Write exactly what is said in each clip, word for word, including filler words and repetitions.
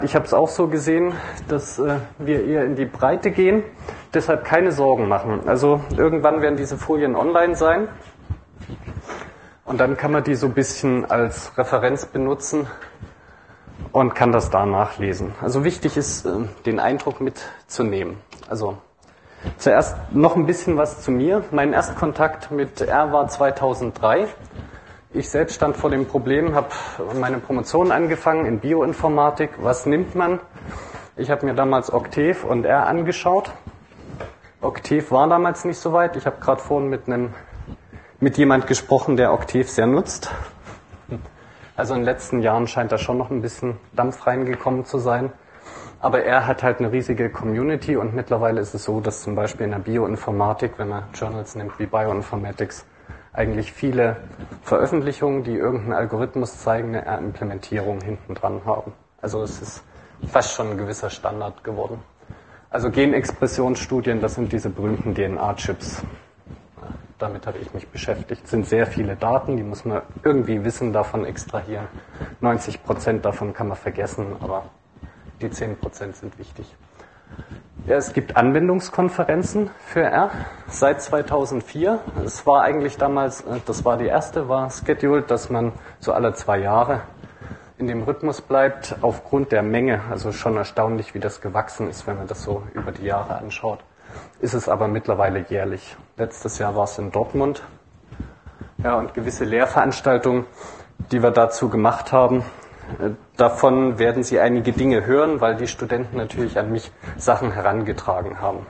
Ich habe es auch so gesehen, dass äh, wir eher in die Breite gehen, deshalb keine Sorgen machen. Also irgendwann werden diese Folien online sein und dann kann man die so ein bisschen als Referenz benutzen und kann das da nachlesen. Also wichtig ist, äh, den Eindruck mitzunehmen. Also zuerst noch ein bisschen was zu mir. Mein Erstkontakt mit R war zweitausenddrei. Ich selbst stand vor dem Problem, habe meine Promotion angefangen in Bioinformatik. Was nimmt man? Ich habe mir damals Octave und R angeschaut. Octave war damals nicht so weit. Ich habe gerade vorhin mit einem mit jemand gesprochen, der Octave sehr nutzt. Also in den letzten Jahren scheint da schon noch ein bisschen Dampf reingekommen zu sein. Aber R hat halt eine riesige Community und mittlerweile ist es so, dass zum Beispiel in der Bioinformatik, wenn man Journals nimmt wie Bioinformatics, eigentlich viele Veröffentlichungen, die irgendeinen Algorithmus zeigen, eine R-Implementierung hinten dran haben. Also es ist fast schon ein gewisser Standard geworden. Also Genexpressionsstudien, das sind diese berühmten D N A-Chips. Damit habe ich mich beschäftigt. Es sind sehr viele Daten, die muss man irgendwie Wissen davon extrahieren. neunzig Prozent davon kann man vergessen, aber die zehn Prozent sind wichtig. Ja, es gibt Anwendungskonferenzen für R seit zweitausendvier. Es war eigentlich damals, das war die erste, war scheduled, dass man so alle zwei Jahre in dem Rhythmus bleibt, aufgrund der Menge. Also schon erstaunlich, wie das gewachsen ist, wenn man das so über die Jahre anschaut. Ist es aber mittlerweile jährlich. Letztes Jahr war es in Dortmund. Ja, und gewisse Lehrveranstaltungen, die wir dazu gemacht haben, davon werden Sie einige Dinge hören, weil die Studenten natürlich an mich Sachen herangetragen haben.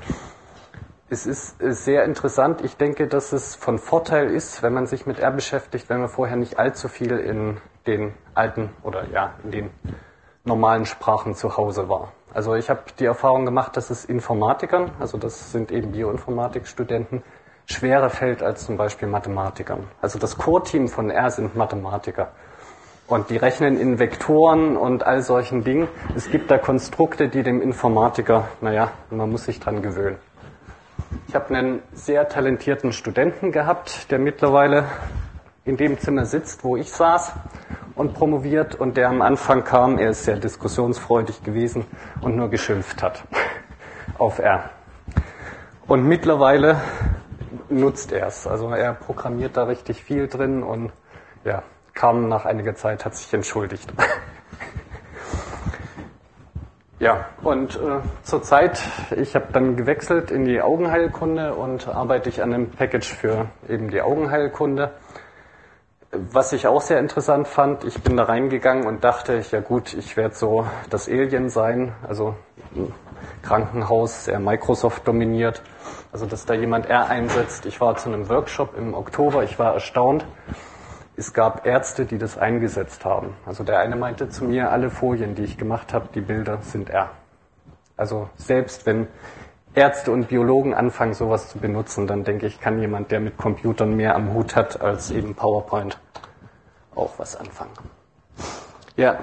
Es ist sehr interessant. Ich denke, dass es von Vorteil ist, wenn man sich mit R beschäftigt, wenn man vorher nicht allzu viel in den alten oder ja in den normalen Sprachen zu Hause war. Also ich habe die Erfahrung gemacht, dass es Informatikern, also das sind eben Bioinformatikstudenten, schwerer fällt als zum Beispiel Mathematikern. Also das Core-Team von R sind Mathematiker. Und die rechnen in Vektoren und all solchen Dingen. Es gibt da Konstrukte, die dem Informatiker, naja, man muss sich dran gewöhnen. Ich habe einen sehr talentierten Studenten gehabt, der mittlerweile in dem Zimmer sitzt, wo ich saß und promoviert und der am Anfang kam, er ist sehr diskussionsfreudig gewesen und nur geschimpft hat auf R. Und mittlerweile nutzt er es. Also er programmiert da richtig viel drin und ja, kam nach einiger Zeit, hat sich entschuldigt. Ja, und äh, zurzeit, ich habe dann gewechselt in die Augenheilkunde und arbeite ich an einem Package für eben die Augenheilkunde. Was ich auch sehr interessant fand, ich bin da reingegangen und dachte, ja gut, ich werde so das Alien sein, also ein Krankenhaus, sehr Microsoft dominiert, also dass da jemand R einsetzt. Ich war zu einem Workshop im Oktober, ich war erstaunt. Es gab Ärzte, die das eingesetzt haben. Also der eine meinte zu mir, alle Folien, die ich gemacht habe, die Bilder sind R. Also selbst wenn Ärzte und Biologen anfangen, sowas zu benutzen, dann denke ich, kann jemand, der mit Computern mehr am Hut hat als eben PowerPoint, auch was anfangen. Ja,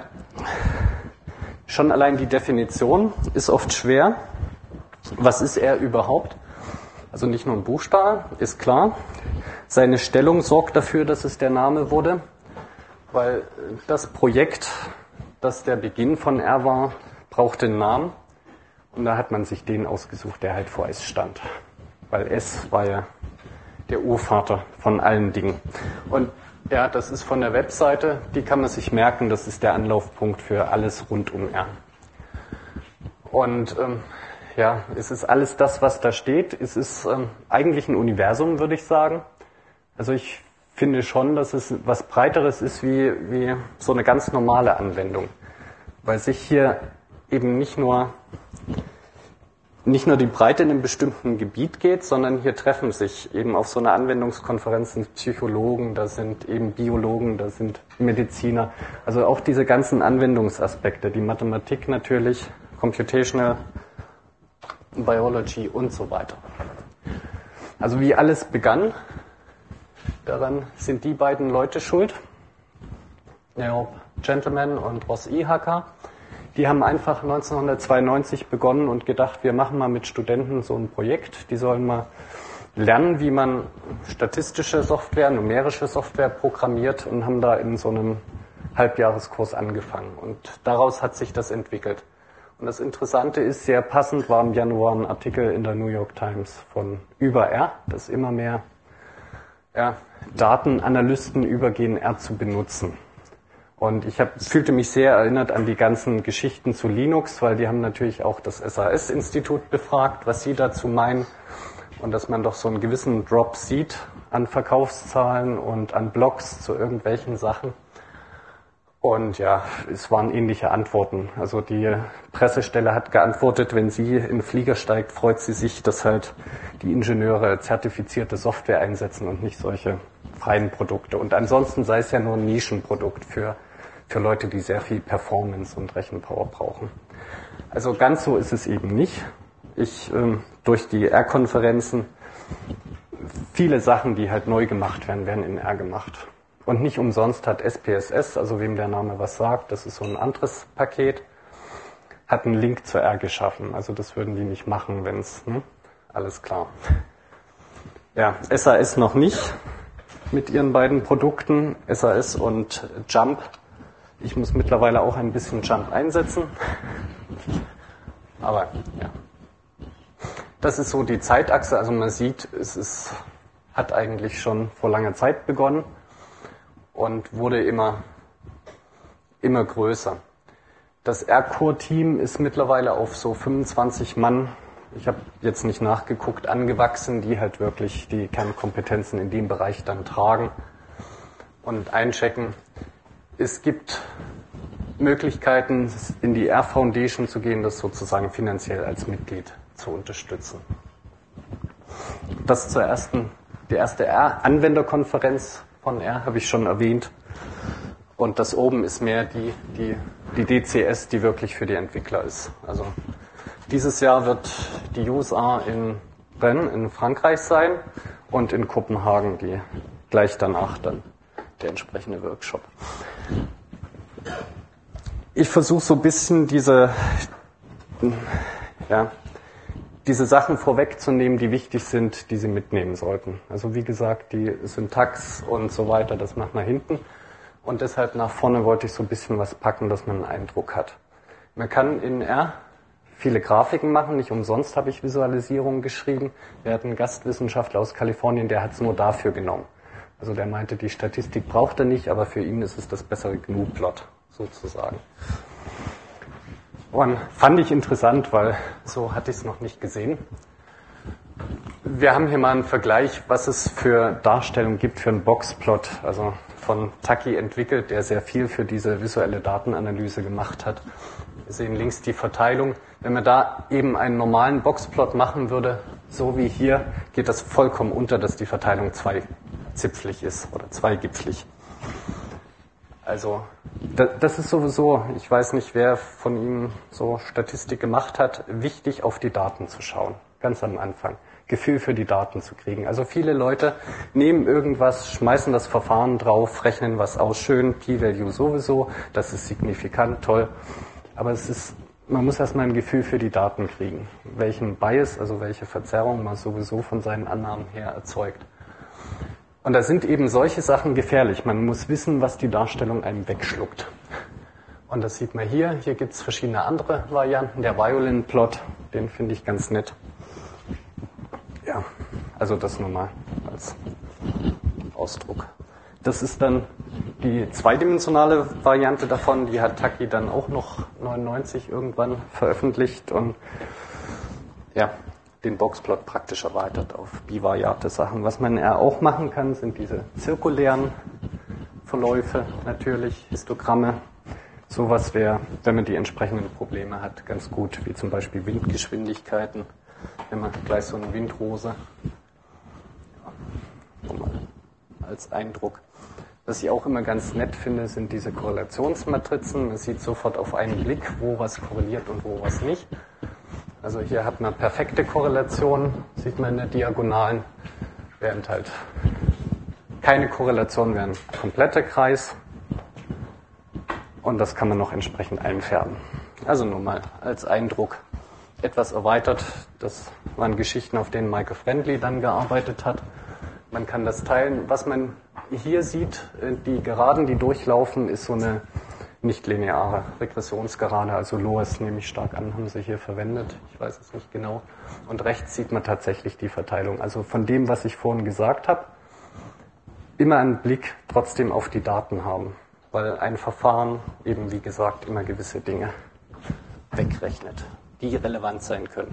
schon allein die Definition ist oft schwer. Was ist R überhaupt? Also nicht nur ein Buchstabe, ist klar. Seine Stellung sorgt dafür, dass es der Name wurde, weil das Projekt, das der Beginn von R war, brauchte einen Namen. Und da hat man sich den ausgesucht, der halt vor S stand. Weil S war ja der Urvater von allen Dingen. Und ja, das ist von der Webseite, die kann man sich merken, das ist der Anlaufpunkt für alles rund um R. Und ähm, ja, es ist alles das, was da steht. Es ist ähm, eigentlich ein Universum, würde ich sagen. Also ich finde schon, dass es was Breiteres ist wie, wie so eine ganz normale Anwendung. Weil sich hier eben nicht nur, nicht nur die Breite in einem bestimmten Gebiet geht, sondern hier treffen sich eben auf so einer Anwendungskonferenz sind Psychologen, da sind eben Biologen, da sind Mediziner. Also auch diese ganzen Anwendungsaspekte, die Mathematik natürlich, Computational Biology und so weiter. Also wie alles begann, daran sind die beiden Leute schuld, Neob Gentleman und Ross Ihacker. Die haben einfach neunzehnhundertzweiundneunzig begonnen und gedacht, wir machen mal mit Studenten so ein Projekt. Die sollen mal lernen, wie man statistische Software, numerische Software programmiert und haben da in so einem Halbjahreskurs angefangen. Und daraus hat sich das entwickelt. Und das Interessante ist, sehr passend war im Januar ein Artikel in der New York Times von über R, dass immer mehr ja, Datenanalysten übergehen, R zu benutzen. Und ich hab, fühlte mich sehr erinnert an die ganzen Geschichten zu Linux, weil die haben natürlich auch das S A S-Institut befragt, was sie dazu meinen. Und dass man doch so einen gewissen Drop sieht an Verkaufszahlen und an Blogs zu irgendwelchen Sachen. Und ja, es waren ähnliche Antworten. Also die Pressestelle hat geantwortet, wenn sie in den Flieger steigt, freut sie sich, dass halt die Ingenieure zertifizierte Software einsetzen und nicht solche freien Produkte. Und ansonsten sei es ja nur ein Nischenprodukt für, für Leute, die sehr viel Performance und Rechenpower brauchen. Also ganz so ist es eben nicht. Ich, ähm, durch die R-Konferenzen, viele Sachen, die halt neu gemacht werden, werden in R gemacht. Und nicht umsonst hat S P S S, also wem der Name was sagt, das ist so ein anderes Paket, hat einen Link zur R geschaffen. Also das würden die nicht machen, wenn es, hm? Alles klar. Ja, S A S noch nicht mit ihren beiden Produkten, S A S und Jump. Ich muss mittlerweile auch ein bisschen Jump einsetzen. Aber ja. Das ist so die Zeitachse, also man sieht, es ist, hat eigentlich schon vor langer Zeit begonnen und wurde immer, immer größer. Das R-Core-Team ist mittlerweile auf so fünfundzwanzig Mann, ich habe jetzt nicht nachgeguckt, angewachsen, die halt wirklich die Kernkompetenzen in dem Bereich dann tragen und einchecken. Es gibt Möglichkeiten, in die R-Foundation zu gehen, das sozusagen finanziell als Mitglied zu unterstützen. Das zur ersten, die erste R-Anwenderkonferenz von R habe ich schon erwähnt. Und das oben ist mehr die, die, die D C S, die wirklich für die Entwickler ist. Also dieses Jahr wird die U S A in Rennes in Frankreich sein und in Kopenhagen die gleich danach dann der entsprechende Workshop. Ich versuche so ein bisschen diese, ja, diese Sachen vorwegzunehmen, die wichtig sind, die Sie mitnehmen sollten. Also wie gesagt, die Syntax und so weiter, das macht man hinten. Und deshalb nach vorne wollte ich so ein bisschen was packen, dass man einen Eindruck hat. Man kann in R viele Grafiken machen, nicht umsonst habe ich Visualisierungen geschrieben. Wir hatten einen Gastwissenschaftler aus Kalifornien, der hat es nur dafür genommen. Also der meinte, die Statistik braucht er nicht, aber für ihn ist es das bessere G N U-Plot sozusagen. Und fand ich interessant, weil so hatte ich es noch nicht gesehen. Wir haben hier mal einen Vergleich, was es für Darstellungen gibt für einen Boxplot, also von Taki entwickelt, der sehr viel für diese visuelle Datenanalyse gemacht hat. Wir sehen links die Verteilung. Wenn man da eben einen normalen Boxplot machen würde, so wie hier, geht das vollkommen unter, dass die Verteilung zweizipflig ist oder zweigipflig. Also das ist sowieso, ich weiß nicht, wer von Ihnen so Statistik gemacht hat, wichtig auf die Daten zu schauen, ganz am Anfang. Gefühl für die Daten zu kriegen. Also viele Leute nehmen irgendwas, schmeißen das Verfahren drauf, rechnen was aus, schön, P-Value sowieso, das ist signifikant, toll. Aber es ist, man muss erstmal ein Gefühl für die Daten kriegen, welchen Bias, also welche Verzerrung man sowieso von seinen Annahmen her erzeugt. Und da sind eben solche Sachen gefährlich. Man muss wissen, was die Darstellung einem wegschluckt. Und das sieht man hier. Hier gibt es verschiedene andere Varianten. Der Violin-Plot, den finde ich ganz nett. Ja, also das nur mal als Ausdruck. Das ist dann die zweidimensionale Variante davon. Die hat Taki dann auch noch neunundneunzig irgendwann veröffentlicht und ja, den Boxplot praktisch erweitert auf bivariate Sachen. Was man ja auch machen kann, sind diese zirkulären Verläufe, natürlich, Histogramme. Sowas wäre, wenn man die entsprechenden Probleme hat, ganz gut, wie zum Beispiel Windgeschwindigkeiten. Wenn man gleich so eine Windrose, ja, mal als Eindruck. Was ich auch immer ganz nett finde, sind diese Korrelationsmatrizen. Man sieht sofort auf einen Blick, wo was korreliert und wo was nicht. Also hier hat man perfekte Korrelation, sieht man in der Diagonalen, während halt keine Korrelation wäre ein kompletter Kreis. Und das kann man noch entsprechend einfärben. Also nur mal als Eindruck. Etwas erweitert, das waren Geschichten, auf denen Michael Friendly dann gearbeitet hat. Man kann das teilen. Was man hier sieht, die Geraden, die durchlaufen, ist so eine nicht-lineare Regressionsgerade, also Loess nehme ich stark an, haben sie hier verwendet, ich weiß es nicht genau. Und rechts sieht man tatsächlich die Verteilung. Also von dem, was ich vorhin gesagt habe, immer einen Blick trotzdem auf die Daten haben, weil ein Verfahren eben, wie gesagt, immer gewisse Dinge wegrechnet, die relevant sein können.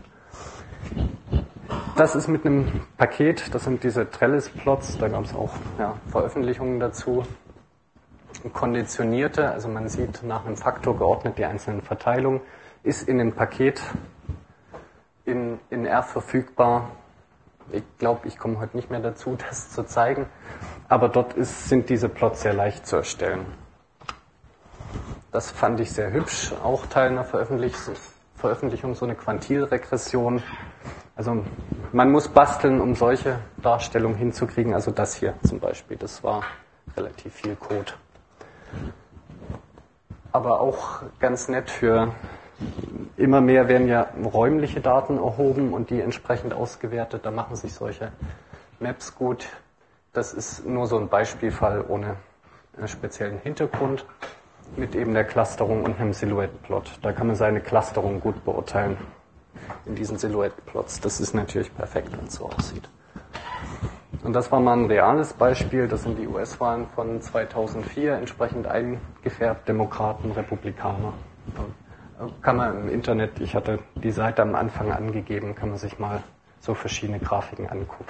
Das ist mit einem Paket, das sind diese Trellis-Plots, da gab es auch ja, Veröffentlichungen dazu. Konditionierte, also man sieht nach einem Faktor geordnet die einzelnen Verteilungen, ist in dem Paket in, in R verfügbar. Ich glaube, ich komme heute nicht mehr dazu, das zu zeigen, aber dort ist, sind diese Plots sehr leicht zu erstellen. Das fand ich sehr hübsch, auch Teil einer Veröffentlich- Veröffentlichung, so eine Quantilregression. Also man muss basteln, um solche Darstellungen hinzukriegen, also das hier zum Beispiel, das war relativ viel Code. Aber auch ganz nett für, immer mehr werden ja räumliche Daten erhoben und die entsprechend ausgewertet. Da machen sich solche Maps gut. Das ist nur so ein Beispielfall ohne einen speziellen Hintergrund mit eben der Clusterung und einem Silhouettenplot. Da kann man seine Clusterung gut beurteilen in diesen Silhouettenplots. Das ist natürlich perfekt, wenn es so aussieht. Und das war mal ein reales Beispiel, das sind die U S-Wahlen von zweitausendvier, entsprechend eingefärbt, Demokraten, Republikaner. Kann man im Internet, ich hatte die Seite am Anfang angegeben, kann man sich mal so verschiedene Grafiken angucken.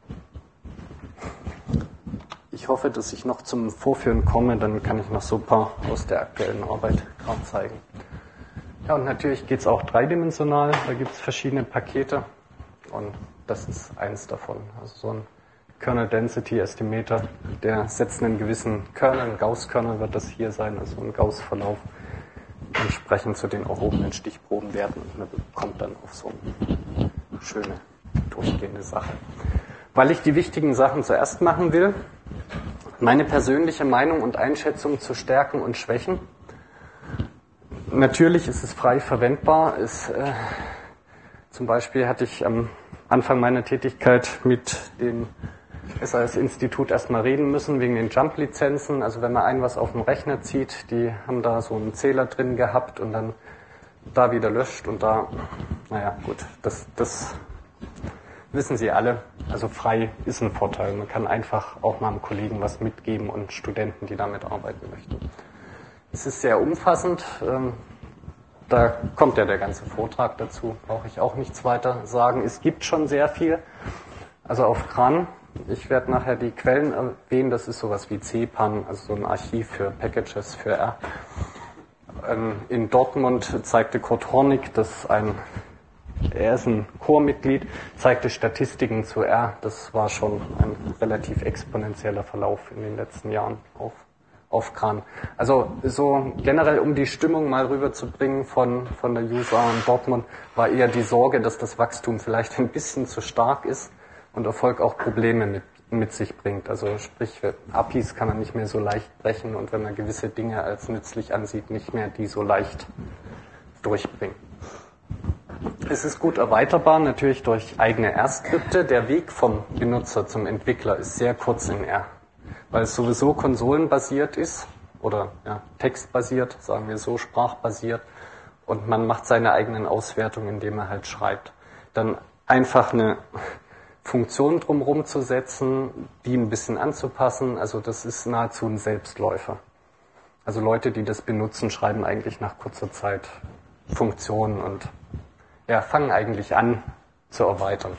Ich hoffe, dass ich noch zum Vorführen komme, dann kann ich noch so ein paar aus der aktuellen Arbeit gerade zeigen. Ja, und natürlich geht es auch dreidimensional, da gibt es verschiedene Pakete und das ist eins davon, also so ein Kernel Density Estimator, der setzt einen gewissen Kernel, ein Gauss-Kernel wird das hier sein, also ein Gauss-Verlauf, entsprechend zu den erhobenen Stichprobenwerten und man bekommt dann auf so eine schöne, durchgehende Sache. Weil ich die wichtigen Sachen zuerst machen will, meine persönliche Meinung und Einschätzung zu Stärken und Schwächen. Natürlich ist es frei verwendbar, ist, äh, zum Beispiel hatte ich am Anfang meiner Tätigkeit mit dem S A S-Institut erstmal reden müssen wegen den Jump-Lizenzen. Also wenn man ein was auf dem Rechner zieht, die haben da so einen Zähler drin gehabt und dann da wieder löscht und da, naja gut, das, das wissen Sie alle. Also frei ist ein Vorteil. Man kann einfach auch mal einem Kollegen was mitgeben und Studenten, die damit arbeiten möchten. Es ist sehr umfassend. Da kommt ja der ganze Vortrag dazu, brauche ich auch nichts weiter sagen. Es gibt schon sehr viel. Also auf C R A N, ich werde nachher die Quellen erwähnen, das ist sowas wie C P A N, also so ein Archiv für Packages für R. In Dortmund zeigte Kurt Hornig, dass ein, er ist ein Core-Mitglied, zeigte Statistiken zu R. Das war schon ein relativ exponentieller Verlauf in den letzten Jahren auf auf C R A N. Also so generell, um die Stimmung mal rüberzubringen von, von der User in Dortmund, war eher die Sorge, dass das Wachstum vielleicht ein bisschen zu stark ist und Erfolg auch Probleme mit, mit sich bringt. Also sprich, A P Is kann man nicht mehr so leicht brechen und wenn man gewisse Dinge als nützlich ansieht, nicht mehr die so leicht durchbringen. Es ist gut erweiterbar, natürlich durch eigene R-Skripte. Der Weg vom Benutzer zum Entwickler ist sehr kurz in R, weil es sowieso konsolenbasiert ist oder ja, textbasiert, sagen wir so, sprachbasiert und man macht seine eigenen Auswertungen, indem er halt schreibt. Dann einfach eine Funktion drumherum zu setzen, die ein bisschen anzupassen, also das ist nahezu ein Selbstläufer. Also Leute, die das benutzen, schreiben eigentlich nach kurzer Zeit Funktionen und ja, fangen eigentlich an zu erweitern.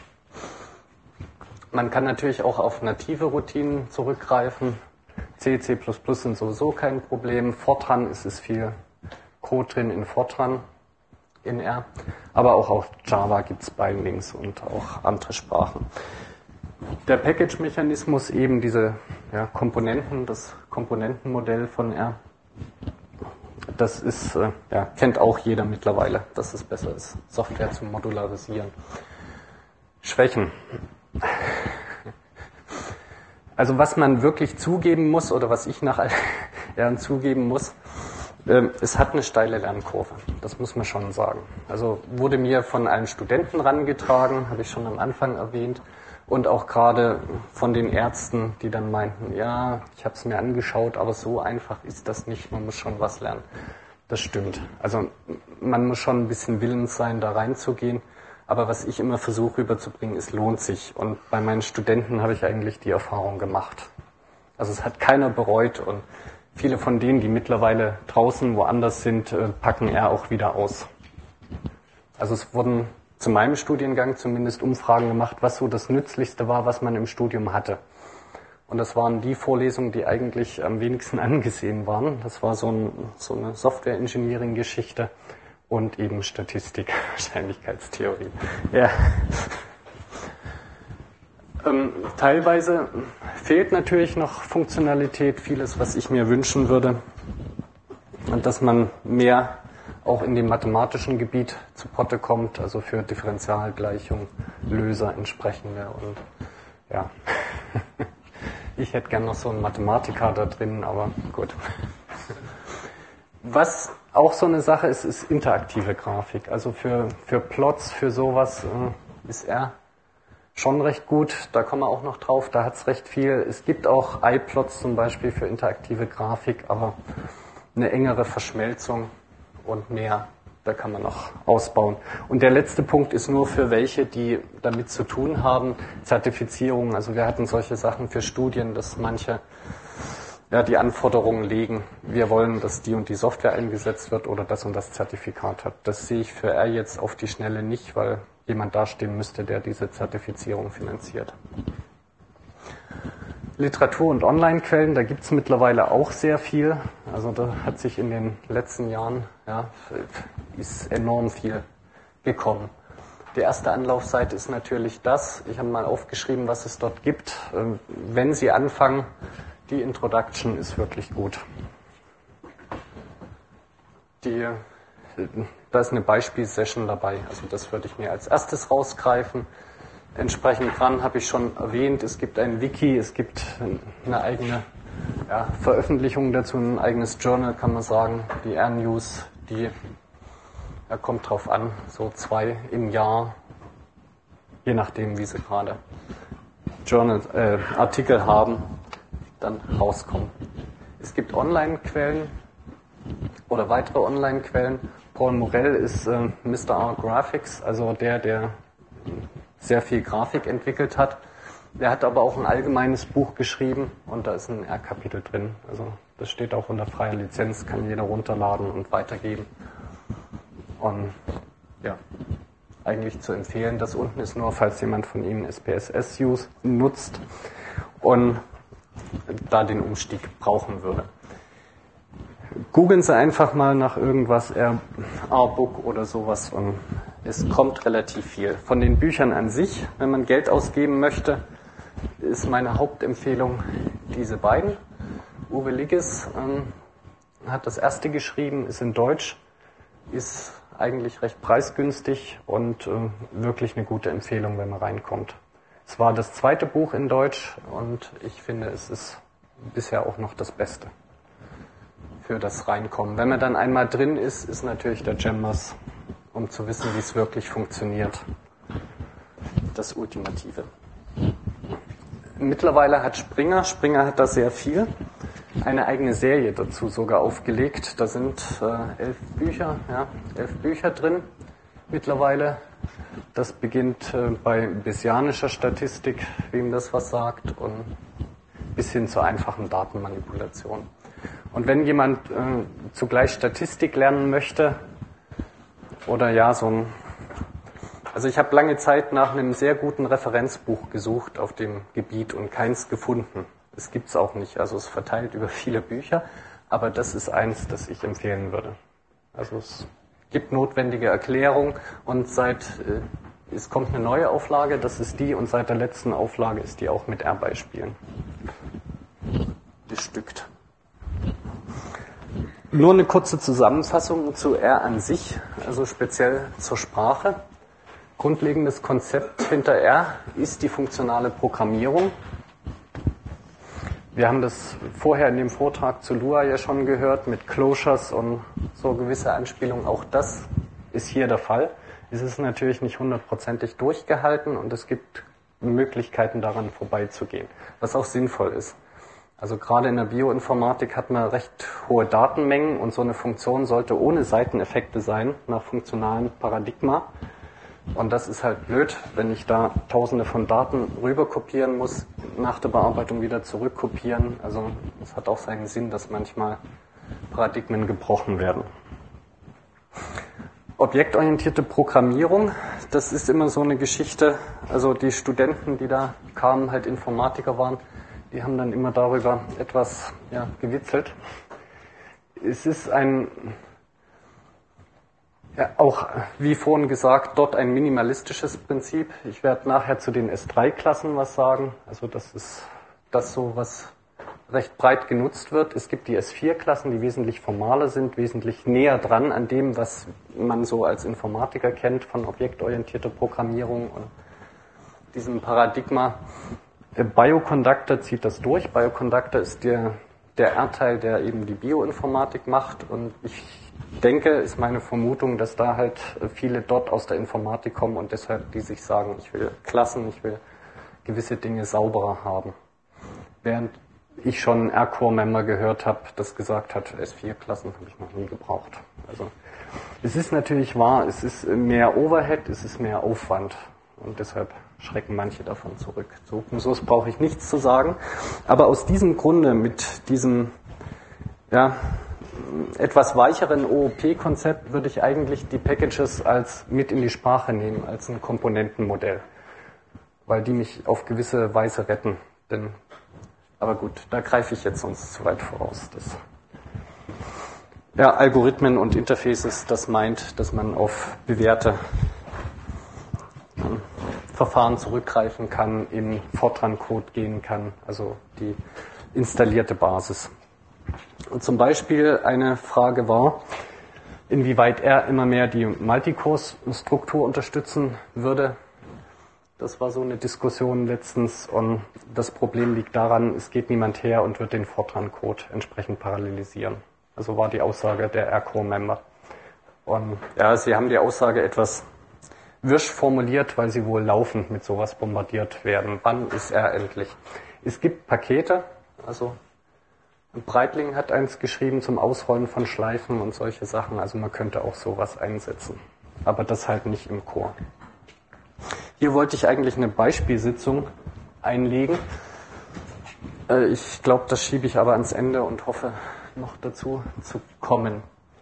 Man kann natürlich auch auf native Routinen zurückgreifen. C, C plus plus sind sowieso kein Problem. Fortran ist es viel Code drin in Fortran, in R. Aber auch auf Java gibt es Bindings und auch andere Sprachen. Der Package-Mechanismus, eben diese ja, Komponenten, das Komponentenmodell von R, das ist, äh, ja, kennt auch jeder mittlerweile, dass es besser ist, Software zu modularisieren. Schwächen. Also was man wirklich zugeben muss, oder was ich nach Jahren zugeben muss, äh, es hat eine steile Lernkurve, das muss man schon sagen. Also wurde mir von allen Studenten rangetragen, habe ich schon am Anfang erwähnt, Und auch gerade von den Ärzten, die dann meinten, ja, ich habe es mir angeschaut, aber so einfach ist das nicht, man muss schon was lernen. Das stimmt. Also man muss schon ein bisschen willens sein, da reinzugehen. Aber was ich immer versuche rüberzubringen, es lohnt sich. Und bei meinen Studenten habe ich eigentlich die Erfahrung gemacht. Also es hat keiner bereut und viele von denen, die mittlerweile draußen woanders sind, packen er auch wieder aus. Also es wurden zu meinem Studiengang zumindest Umfragen gemacht, was so das Nützlichste war, was man im Studium hatte. Und das waren die Vorlesungen, die eigentlich am wenigsten angesehen waren. Das war so, ein, so eine Software-Engineering-Geschichte und eben Statistik, Wahrscheinlichkeitstheorie. Ja. Ähm, teilweise fehlt natürlich noch Funktionalität, vieles, was ich mir wünschen würde. Und dass man mehr auch in dem mathematischen Gebiet zu Potte kommt, also für Differentialgleichung, Löser entsprechende und ja. Ich hätte gern noch so einen Mathematiker da drin, aber gut. Was auch so eine Sache ist, ist interaktive Grafik. Also für, für Plots, für sowas äh, ist er schon recht gut. Da kommen wir auch noch drauf, da hat es recht viel. Es gibt auch iPlots zum Beispiel für interaktive Grafik, aber eine engere Verschmelzung und mehr, da kann man noch ausbauen. Und der letzte Punkt ist nur für welche, die damit zu tun haben, Zertifizierung. Also wir hatten solche Sachen für Studien, dass manche ja, die Anforderungen legen, wir wollen, dass die und die Software eingesetzt wird oder das und das Zertifikat hat. Das sehe ich für R jetzt auf die Schnelle nicht, weil jemand dastehen müsste, der diese Zertifizierung finanziert. Literatur und Online-Quellen, da gibt es mittlerweile auch sehr viel. Also da hat sich in den letzten Jahren ja, ist enorm viel gekommen. Die erste Anlaufseite ist natürlich das. Ich habe mal aufgeschrieben, was es dort gibt. Wenn Sie anfangen, die Introduction ist wirklich gut. Die, da ist eine Beispielsession dabei. Also das würde ich mir als erstes rausgreifen. Entsprechend dran habe ich schon erwähnt, es gibt ein Wiki, es gibt eine eigene ja, Veröffentlichung dazu, ein eigenes Journal, kann man sagen, die R-News, die ja, kommt drauf an, so zwei im Jahr, je nachdem, wie sie gerade Journal, äh, Artikel haben, dann rauskommen. Es gibt Online-Quellen oder weitere Online-Quellen. Paul Morell ist äh, Mister R Graphics, also der, der sehr viel Grafik entwickelt hat. Der hat aber auch ein allgemeines Buch geschrieben und da ist ein R-Kapitel drin. Also das steht auch unter freier Lizenz, kann jeder runterladen und weitergeben. Und ja, eigentlich zu empfehlen. Das unten ist nur, falls jemand von Ihnen S P S S nutzt und da den Umstieg brauchen würde. Googeln Sie einfach mal nach irgendwas, R-Book oder sowas und es kommt relativ viel. Von den Büchern an sich, wenn man Geld ausgeben möchte, ist meine Hauptempfehlung diese beiden. Uwe Ligges ähm, hat das erste geschrieben, ist in Deutsch, ist eigentlich recht preisgünstig und äh, wirklich eine gute Empfehlung, wenn man reinkommt. Es war das zweite Buch in Deutsch und ich finde, es ist bisher auch noch das Beste für das Reinkommen. Wenn man dann einmal drin ist, ist natürlich der Gembas, um zu wissen, wie es wirklich funktioniert, das Ultimative. Mittlerweile hat Springer, Springer hat da sehr viel, eine eigene Serie dazu sogar aufgelegt. Da sind äh, elf Bücher, ja, elf Bücher drin mittlerweile. Das beginnt äh, bei Bayesianischer Statistik, wem das was sagt, und bis hin zur einfachen Datenmanipulation. Und wenn jemand äh, zugleich Statistik lernen möchte, oder ja, so ein, also ich habe lange Zeit nach einem sehr guten Referenzbuch gesucht auf dem Gebiet und keins gefunden. Es gibt es auch nicht, also es verteilt über viele Bücher, aber das ist eins, das ich empfehlen würde. Also es gibt notwendige Erklärung und seit, äh, es kommt eine neue Auflage, das ist die, und seit der letzten Auflage ist die auch mit R-Beispielen bestückt. Nur eine kurze Zusammenfassung zu R an sich, also speziell zur Sprache. Grundlegendes Konzept hinter R ist die funktionale Programmierung. Wir haben das vorher in dem Vortrag zu Lua ja schon gehört, mit Closures und so gewisse Anspielungen. Auch das ist hier der Fall. Es ist natürlich nicht hundertprozentig durchgehalten und es gibt Möglichkeiten daran vorbeizugehen, was auch sinnvoll ist. Also gerade in der Bioinformatik hat man recht hohe Datenmengen und so eine Funktion sollte ohne Seiteneffekte sein, nach funktionalem Paradigma. Und das ist halt blöd, wenn ich da tausende von Daten rüber kopieren muss, nach der Bearbeitung wieder zurückkopieren. Also es hat auch seinen Sinn, dass manchmal Paradigmen gebrochen werden. Objektorientierte Programmierung, das ist immer so eine Geschichte. Also die Studenten, die da kamen, halt Informatiker waren, die haben dann immer darüber etwas ja, gewitzelt. Es ist ein... Ja, auch, wie vorhin gesagt, dort ein minimalistisches Prinzip. Ich werde nachher zu den S drei Klassen was sagen. Also das ist das so, was recht breit genutzt wird. Es gibt die S vier Klassen, die wesentlich formaler sind, wesentlich näher dran an dem, was man so als Informatiker kennt von objektorientierter Programmierung und diesem Paradigma. Der Bioconductor zieht das durch. Bioconductor ist der, der R-Teil, der eben die Bioinformatik macht und ich denke, ist meine Vermutung, dass da halt viele dort aus der Informatik kommen und deshalb die sich sagen, ich will Klassen, ich will gewisse Dinge sauberer haben. Während ich schon R-Core-Member gehört habe, das gesagt hat, S vier Klassen habe ich noch nie gebraucht. Also es ist natürlich wahr, es ist mehr Overhead, es ist mehr Aufwand und deshalb schrecken manche davon zurück. So, so brauche ich nichts zu sagen. Aber aus diesem Grunde, mit diesem ja, etwas weicheren O O P-Konzept würde ich eigentlich die Packages als mit in die Sprache nehmen, als ein Komponentenmodell, weil die mich auf gewisse Weise retten. Denn, aber gut, da greife ich jetzt sonst zu weit voraus. Das, ja, Algorithmen und Interfaces, das meint, dass man auf bewährte Verfahren zurückgreifen kann, in Fortran-Code gehen kann, also die installierte Basis. Und zum Beispiel eine Frage war, inwieweit er immer mehr die Multicore-Struktur unterstützen würde. Das war so eine Diskussion letztens und das Problem liegt daran, es geht niemand her und wird den Fortran-Code entsprechend parallelisieren. Also war die Aussage der R-Core-Member. Und ja, sie haben die Aussage etwas wirsch formuliert, weil sie wohl laufend mit sowas bombardiert werden. Wann ist er endlich? Es gibt Pakete, also Breitling hat eins geschrieben zum Ausrollen von Schleifen und solche Sachen, also man könnte auch sowas einsetzen. Aber das halt nicht im Core. Hier wollte ich eigentlich eine Beispielsitzung einlegen. Ich glaube, das schiebe ich aber ans Ende und hoffe, noch dazu zu kommen.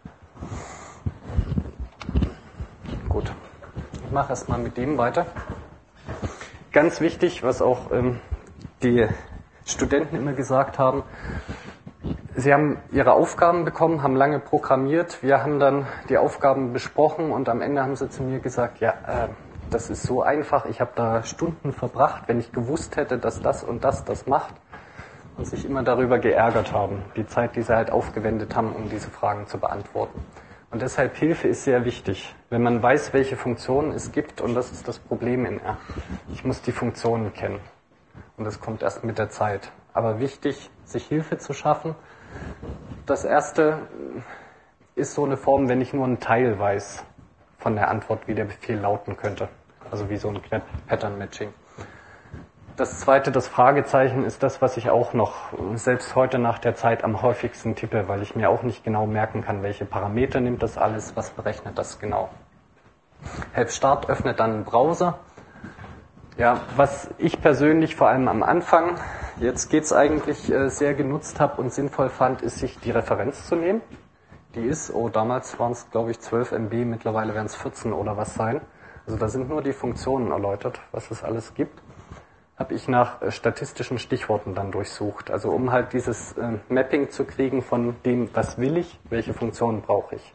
Gut. Ich mache erstmal mit dem weiter. Ganz wichtig, was auch ähm, die Studenten immer gesagt haben, sie haben ihre Aufgaben bekommen, haben lange programmiert, wir haben dann die Aufgaben besprochen und am Ende haben sie zu mir gesagt, ja, äh, das ist so einfach, ich habe da Stunden verbracht, wenn ich gewusst hätte, dass das und das das macht und sich immer darüber geärgert haben, die Zeit, die sie halt aufgewendet haben, um diese Fragen zu beantworten. Und deshalb Hilfe ist sehr wichtig, wenn man weiß, welche Funktionen es gibt und das ist das Problem in R. Ich muss die Funktionen kennen und das kommt erst mit der Zeit. Aber wichtig, sich Hilfe zu schaffen. Das erste ist so eine Form, wenn ich nur einen Teil weiß von der Antwort, wie der Befehl lauten könnte. Also wie so ein Pattern-Matching. Das zweite, das Fragezeichen, ist das, was ich auch noch selbst heute nach der Zeit am häufigsten tippe, weil ich mir auch nicht genau merken kann, welche Parameter nimmt das alles, was berechnet das genau. Help Start öffnet dann einen Browser. Ja, was ich persönlich vor allem am Anfang, jetzt geht's eigentlich, äh, sehr genutzt habe und sinnvoll fand, ist, sich die Referenz zu nehmen. Die ist, oh, damals waren es, glaube ich, zwölf Megabyte, mittlerweile werden es vierzehn oder was sein. Also da sind nur die Funktionen erläutert, was es alles gibt. Habe ich nach äh, statistischen Stichworten dann durchsucht. Also um halt dieses äh, Mapping zu kriegen von dem, was will ich, welche Funktionen brauche ich.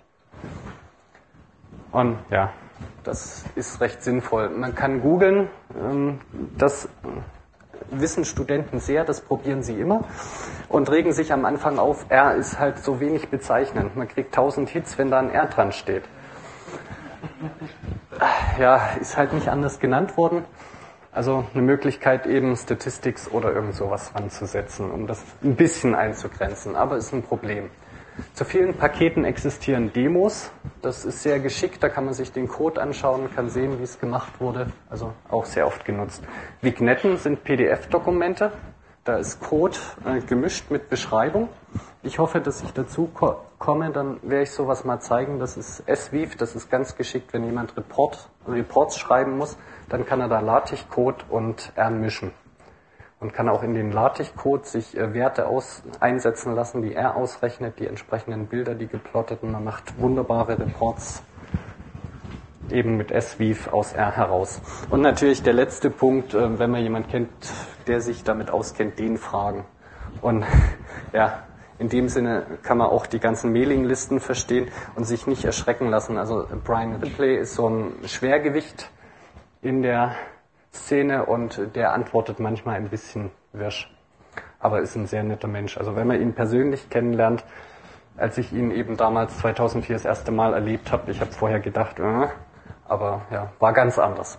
Und ja, das ist recht sinnvoll. Man kann googeln, ähm, das wissen Studenten sehr, das probieren sie immer und regen sich am Anfang auf, R ist halt so wenig bezeichnend. Man kriegt tausend Hits, wenn da ein R dran steht. Ja, ist halt nicht anders genannt worden. Also eine Möglichkeit eben Statistics oder irgend sowas ranzusetzen, um das ein bisschen einzugrenzen, aber ist ein Problem. Zu vielen Paketen existieren Demos. Das ist sehr geschickt, da kann man sich den Code anschauen, kann sehen, wie es gemacht wurde. Also auch sehr oft genutzt. Vignetten sind P D F-Dokumente. Da ist Code äh, gemischt mit Beschreibung. Ich hoffe, dass ich dazu ko- komme, dann werde ich sowas mal zeigen. Das ist S V I V, das ist ganz geschickt, wenn jemand Report, Reports schreiben muss, dann kann er da LaTeX-Code und R mischen. Und kann auch in den LaTeX-Code sich äh, Werte aus, einsetzen lassen, die R ausrechnet, die entsprechenden Bilder, die geplotteten. Man macht wunderbare Reports eben mit S V I V aus R heraus. Und natürlich der letzte Punkt, äh, wenn man jemanden kennt, der sich damit auskennt, den fragen. Und ja, in dem Sinne kann man auch die ganzen Mailinglisten verstehen und sich nicht erschrecken lassen. Also Brian Ripley ist so ein Schwergewicht in der Szene und der antwortet manchmal ein bisschen wirsch, aber ist ein sehr netter Mensch. Also wenn man ihn persönlich kennenlernt, als ich ihn eben damals zweitausendvier das erste Mal erlebt habe, ich habe vorher gedacht, äh, aber ja, war ganz anders.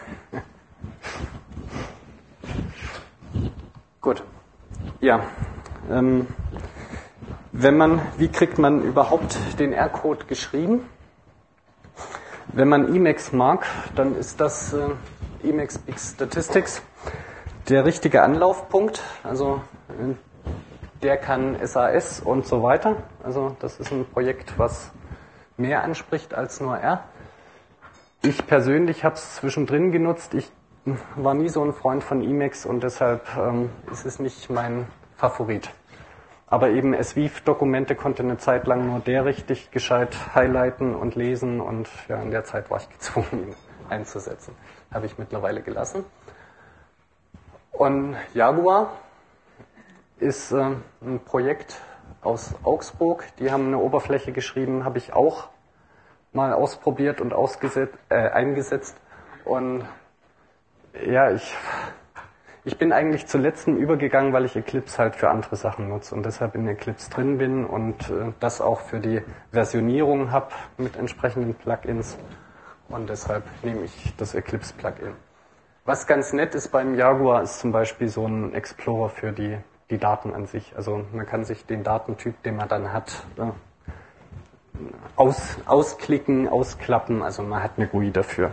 Gut, ja, ähm, wenn man, wie kriegt man überhaupt den R-Code geschrieben? Wenn man Emacs mag, dann ist das äh, Emacs Big Statistics der richtige Anlaufpunkt. Also äh, der kann S A S und so weiter. Also das ist ein Projekt, was mehr anspricht als nur R. Ich persönlich habe es zwischendrin genutzt. Ich war nie so ein Freund von Emacs und deshalb ähm, ist es nicht mein Favorit. Aber eben S V I V-Dokumente konnte eine Zeit lang nur der richtig gescheit highlighten und lesen und ja, in der Zeit war ich gezwungen, ihn einzusetzen. Habe ich mittlerweile gelassen. Und Jaguar ist äh, ein Projekt aus Augsburg. Die haben eine Oberfläche geschrieben, habe ich auch mal ausprobiert und ausgesetzt, äh, eingesetzt. Und ja, ich... Ich bin eigentlich zu letztem übergegangen, weil ich Eclipse halt für andere Sachen nutze und deshalb in Eclipse drin bin und äh, das auch für die Versionierung habe mit entsprechenden Plugins und deshalb nehme ich das Eclipse-Plugin. Was ganz nett ist beim Jaguar, ist zum Beispiel so ein Explorer für die, die Daten an sich. Also man kann sich den Datentyp, den man dann hat, äh, aus, ausklicken, ausklappen, also man hat eine G U I dafür.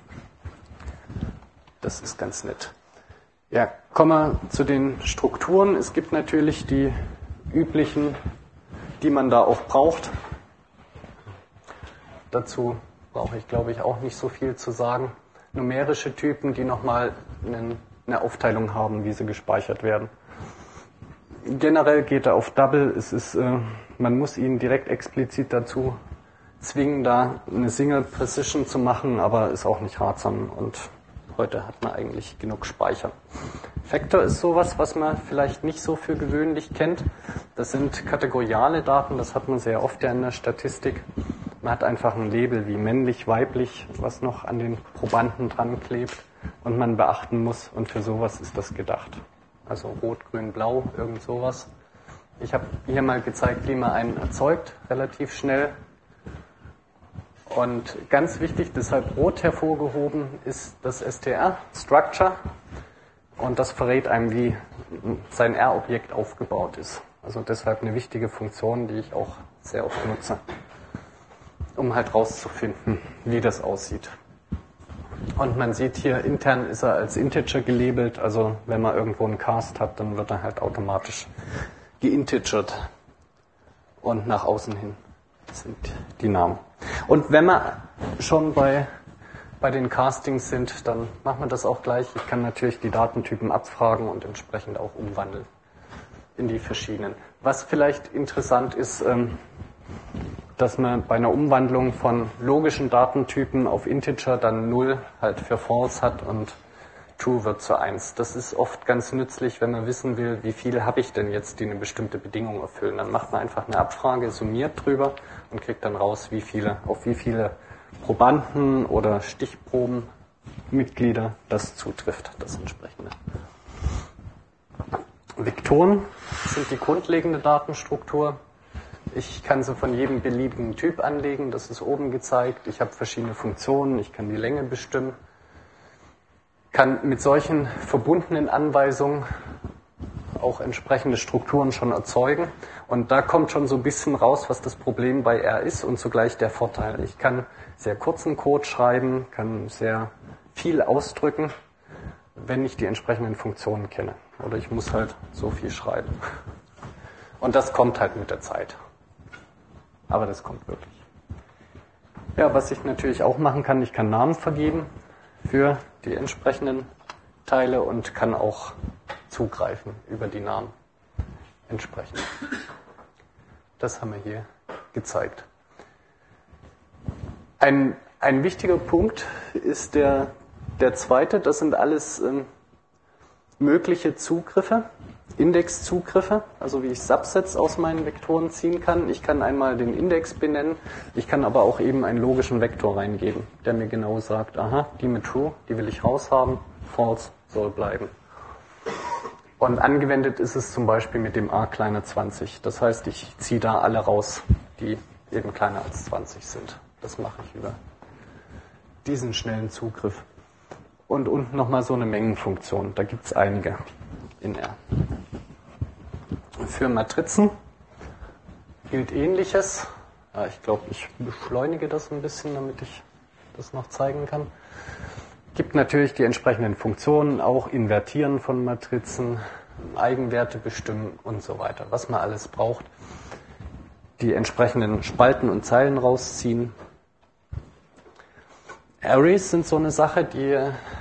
Das ist ganz nett. Ja, kommen wir zu den Strukturen. Es gibt natürlich die üblichen, die man da auch braucht. Dazu brauche ich, glaube ich, auch nicht so viel zu sagen. Numerische Typen, die nochmal eine Aufteilung haben, wie sie gespeichert werden. Generell geht er auf Double. Es ist, äh, man muss ihn direkt explizit dazu zwingen, da eine Single Precision zu machen, aber ist auch nicht ratsam und heute hat man eigentlich genug Speicher. Vector ist sowas, was man vielleicht nicht so für gewöhnlich kennt. Das sind kategoriale Daten, das hat man sehr oft ja in der Statistik. Man hat einfach ein Label wie männlich, weiblich, was noch an den Probanden dran klebt und man beachten muss und für sowas ist das gedacht. Also rot, grün, blau, irgend sowas. Ich habe hier mal gezeigt, wie man einen erzeugt, relativ schnell. Und ganz wichtig, deshalb rot hervorgehoben, ist das S T R, Structure. Und das verrät einem, wie sein R-Objekt aufgebaut ist. Also deshalb eine wichtige Funktion, die ich auch sehr oft nutze, um halt rauszufinden, wie das aussieht. Und man sieht hier, intern ist er als Integer gelabelt. Also wenn man irgendwo einen Cast hat, dann wird er halt automatisch geintegert. Und nach außen hin sind die Namen. Und wenn wir schon bei, bei den Castings sind, dann machen wir das auch gleich. Ich kann natürlich die Datentypen abfragen und entsprechend auch umwandeln in die verschiedenen. Was vielleicht interessant ist, ähm, dass man bei einer Umwandlung von logischen Datentypen auf Integer dann null halt für false hat und true wird zu eins. Das ist oft ganz nützlich, wenn man wissen will, wie viele habe ich denn jetzt, die eine bestimmte Bedingung erfüllen. Dann macht man einfach eine Abfrage, summiert drüber und kriegt dann raus, wie viele, auf wie viele Probanden oder Stichprobenmitglieder das zutrifft, das entsprechende. Vektoren sind die grundlegende Datenstruktur. Ich kann sie von jedem beliebigen Typ anlegen, das ist oben gezeigt. Ich habe verschiedene Funktionen, ich kann die Länge bestimmen. Kann mit solchen verbundenen Anweisungen auch entsprechende Strukturen schon erzeugen. Und da kommt schon so ein bisschen raus, was das Problem bei R ist und zugleich der Vorteil. Ich kann sehr kurzen Code schreiben, kann sehr viel ausdrücken, wenn ich die entsprechenden Funktionen kenne. Oder ich muss halt so viel schreiben. Und das kommt halt mit der Zeit. Aber das kommt wirklich. Ja, was ich natürlich auch machen kann, ich kann Namen vergeben für die entsprechenden Teile und kann auch zugreifen über die Namen entsprechend. Das haben wir hier gezeigt. Ein, ein wichtiger Punkt ist der, der zweite, das sind alles ähm, mögliche Zugriffe, Indexzugriffe, also wie ich Subsets aus meinen Vektoren ziehen kann. Ich kann einmal den Index benennen, ich kann aber auch eben einen logischen Vektor reingeben, der mir genau sagt, aha, die mit True, die will ich raushaben, False soll bleiben. Und angewendet ist es zum Beispiel mit dem a kleiner zwanzig. Das heißt, ich ziehe da alle raus, die eben kleiner als zwanzig sind. Das mache ich über diesen schnellen Zugriff. Und unten nochmal so eine Mengenfunktion. Da gibt es einige in R. Für Matrizen gilt Ähnliches. Ja, ich glaube, ich beschleunige das ein bisschen, damit ich das noch zeigen kann. Gibt natürlich die entsprechenden Funktionen, auch Invertieren von Matrizen, Eigenwerte bestimmen und so weiter. Was man alles braucht. Die entsprechenden Spalten und Zeilen rausziehen. Arrays sind so eine Sache, die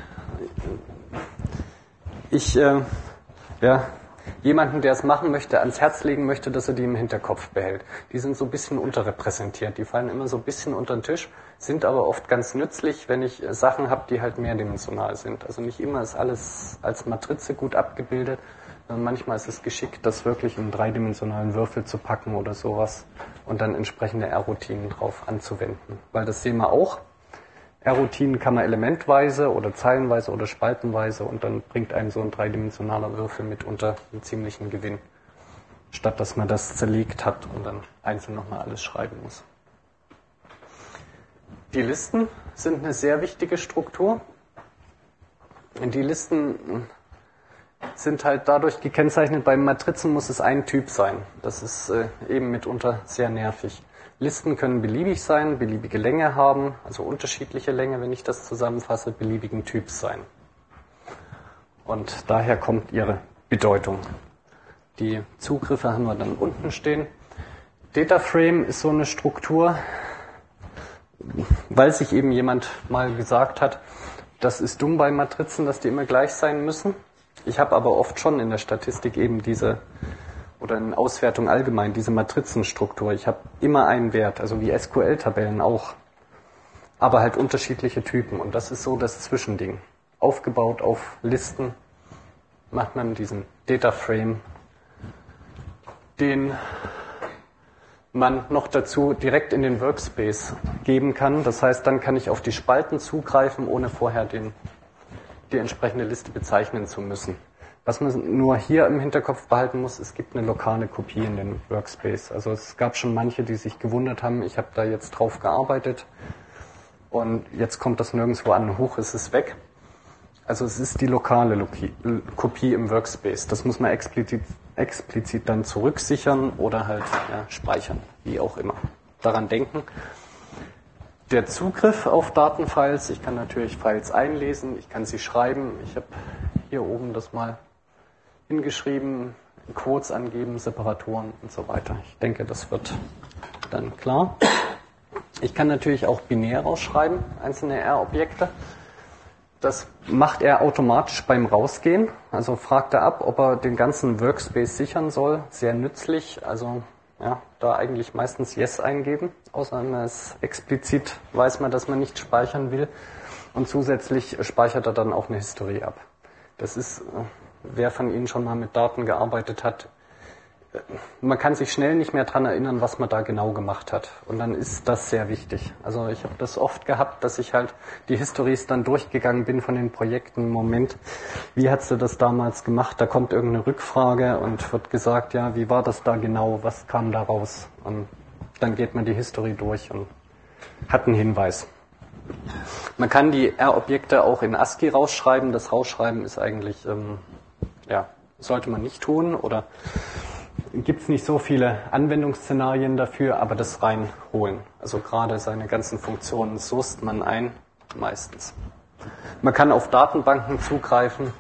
ich äh, ja, jemanden, der es machen möchte, ans Herz legen möchte, dass er die im Hinterkopf behält. Die sind so ein bisschen unterrepräsentiert, die fallen immer so ein bisschen unter den Tisch, sind aber oft ganz nützlich, wenn ich Sachen habe, die halt mehrdimensional sind. Also nicht immer ist alles als Matrize gut abgebildet, sondern manchmal ist es geschickt, das wirklich in dreidimensionalen Würfel zu packen oder sowas und dann entsprechende R-Routinen drauf anzuwenden. Weil das sehen wir auch. R-Routinen kann man elementweise oder zeilenweise oder spaltenweise und dann bringt einem so ein dreidimensionaler Würfel mitunter einen ziemlichen Gewinn, statt dass man das zerlegt hat und dann einzeln nochmal alles schreiben muss. Die Listen sind eine sehr wichtige Struktur. Die Listen sind halt dadurch gekennzeichnet, bei Matrizen muss es ein Typ sein. Das ist äh, eben mitunter sehr nervig. Listen können beliebig sein, beliebige Länge haben, also unterschiedliche Länge, wenn ich das zusammenfasse, beliebigen Typs sein. Und daher kommt ihre Bedeutung. Die Zugriffe haben wir dann unten stehen. Dataframe ist so eine Struktur, weil sich eben jemand mal gesagt hat, das ist dumm bei Matrizen, dass die immer gleich sein müssen. Ich habe aber oft schon in der Statistik eben diese oder in Auswertung allgemein, diese Matrizenstruktur. Ich habe immer einen Wert, also wie S Q L-Tabellen auch, aber halt unterschiedliche Typen. Und das ist so das Zwischending. Aufgebaut auf Listen macht man diesen Dataframe, den man noch dazu direkt in den Workspace geben kann. Das heißt, dann kann ich auf die Spalten zugreifen, ohne vorher den, die entsprechende Liste bezeichnen zu müssen. Was man nur hier im Hinterkopf behalten muss, es gibt eine lokale Kopie in den Workspace. Also es gab schon manche, die sich gewundert haben, ich habe da jetzt drauf gearbeitet und jetzt kommt das nirgendwo an, hoch ist es weg. Also es ist die lokale Loki- Kopie im Workspace. Das muss man explizit, explizit dann zurücksichern oder halt ja, speichern, wie auch immer. Daran denken. Der Zugriff auf Datenfiles, ich kann natürlich Files einlesen, ich kann sie schreiben. Ich habe hier oben das mal hingeschrieben, Quotes angeben, Separatoren und so weiter. Ich denke, das wird dann klar. Ich kann natürlich auch binär rausschreiben, einzelne R-Objekte. Das macht er automatisch beim Rausgehen. Also fragt er ab, ob er den ganzen Workspace sichern soll. Sehr nützlich. Also ja, da eigentlich meistens Yes eingeben, außer man es explizit weiß man, dass man nicht speichern will. Und zusätzlich speichert er dann auch eine Historie ab. Das ist, wer von Ihnen schon mal mit Daten gearbeitet hat, man kann sich schnell nicht mehr dran erinnern, was man da genau gemacht hat. Und dann ist das sehr wichtig. Also ich habe das oft gehabt, dass ich halt die Histories dann durchgegangen bin von den Projekten. Moment, wie hast du das damals gemacht? Da kommt irgendeine Rückfrage und wird gesagt, ja, wie war das da genau? Was kam da raus? Und dann geht man die Historie durch und hat einen Hinweis. Man kann die R-Objekte auch in ASCII rausschreiben. Das Rausschreiben ist eigentlich ähm, ja, sollte man nicht tun oder gibt es nicht so viele Anwendungsszenarien dafür, aber das reinholen. Also gerade seine ganzen Funktionen sourced man ein, meistens. Man kann auf Datenbanken zugreifen,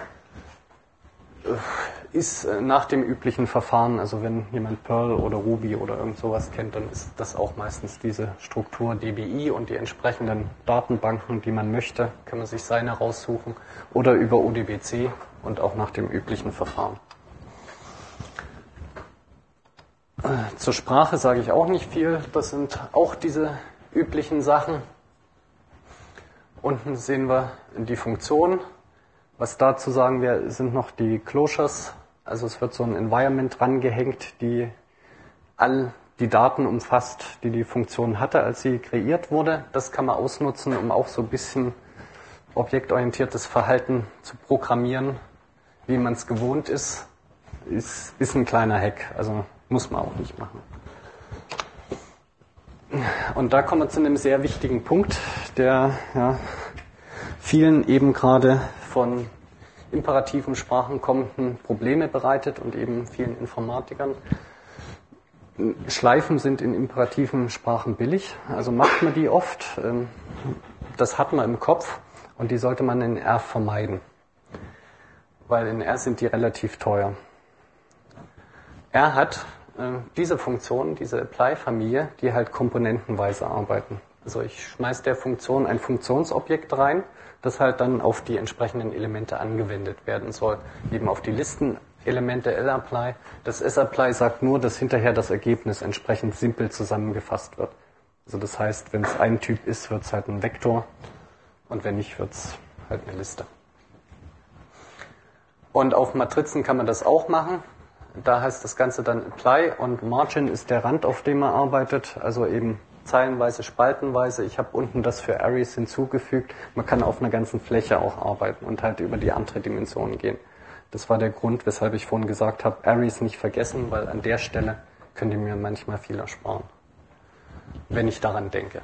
ist nach dem üblichen Verfahren, also wenn jemand Perl oder Ruby oder irgend sowas kennt, dann ist das auch meistens diese Struktur D B I und die entsprechenden Datenbanken, die man möchte, kann man sich seine raussuchen oder über O D B C und auch nach dem üblichen Verfahren. Zur Sprache sage ich auch nicht viel, das sind auch diese üblichen Sachen. Unten sehen wir die Funktion. Was da zu sagen wäre, sind noch die Closures. Also es wird so ein Environment drangehängt, die all die Daten umfasst, die die Funktion hatte, als sie kreiert wurde. Das kann man ausnutzen, um auch so ein bisschen objektorientiertes Verhalten zu programmieren, wie man es gewohnt ist. Ist, ist ein kleiner Hack, also muss man auch nicht machen. Und da kommen wir zu einem sehr wichtigen Punkt, der ja, vielen eben gerade von imperativen Sprachen kommenden Probleme bereitet und eben vielen Informatikern. Schleifen sind in imperativen Sprachen billig, also macht man die oft. Das hat man im Kopf und die sollte man in R vermeiden, weil in R sind die relativ teuer. R hat äh, diese Funktion, diese Apply-Familie, die halt komponentenweise arbeiten. Also ich schmeiße der Funktion ein Funktionsobjekt rein, das halt dann auf die entsprechenden Elemente angewendet werden soll. Eben auf die Listenelemente lapply. Das sapply sagt nur, dass hinterher das Ergebnis entsprechend simpel zusammengefasst wird. Also das heißt, wenn es ein Typ ist, wird es halt ein Vektor und wenn nicht, wird es halt eine Liste. Und auf Matrizen kann man das auch machen. Da heißt das Ganze dann Apply und Margin ist der Rand, auf dem man arbeitet, also eben zeilenweise, spaltenweise. Ich habe unten das für Arrays hinzugefügt. Man kann auf einer ganzen Fläche auch arbeiten und halt über die andere Dimension gehen. Das war der Grund, weshalb ich vorhin gesagt habe, Arrays nicht vergessen, weil an der Stelle könnt ihr mir manchmal viel ersparen, wenn ich daran denke.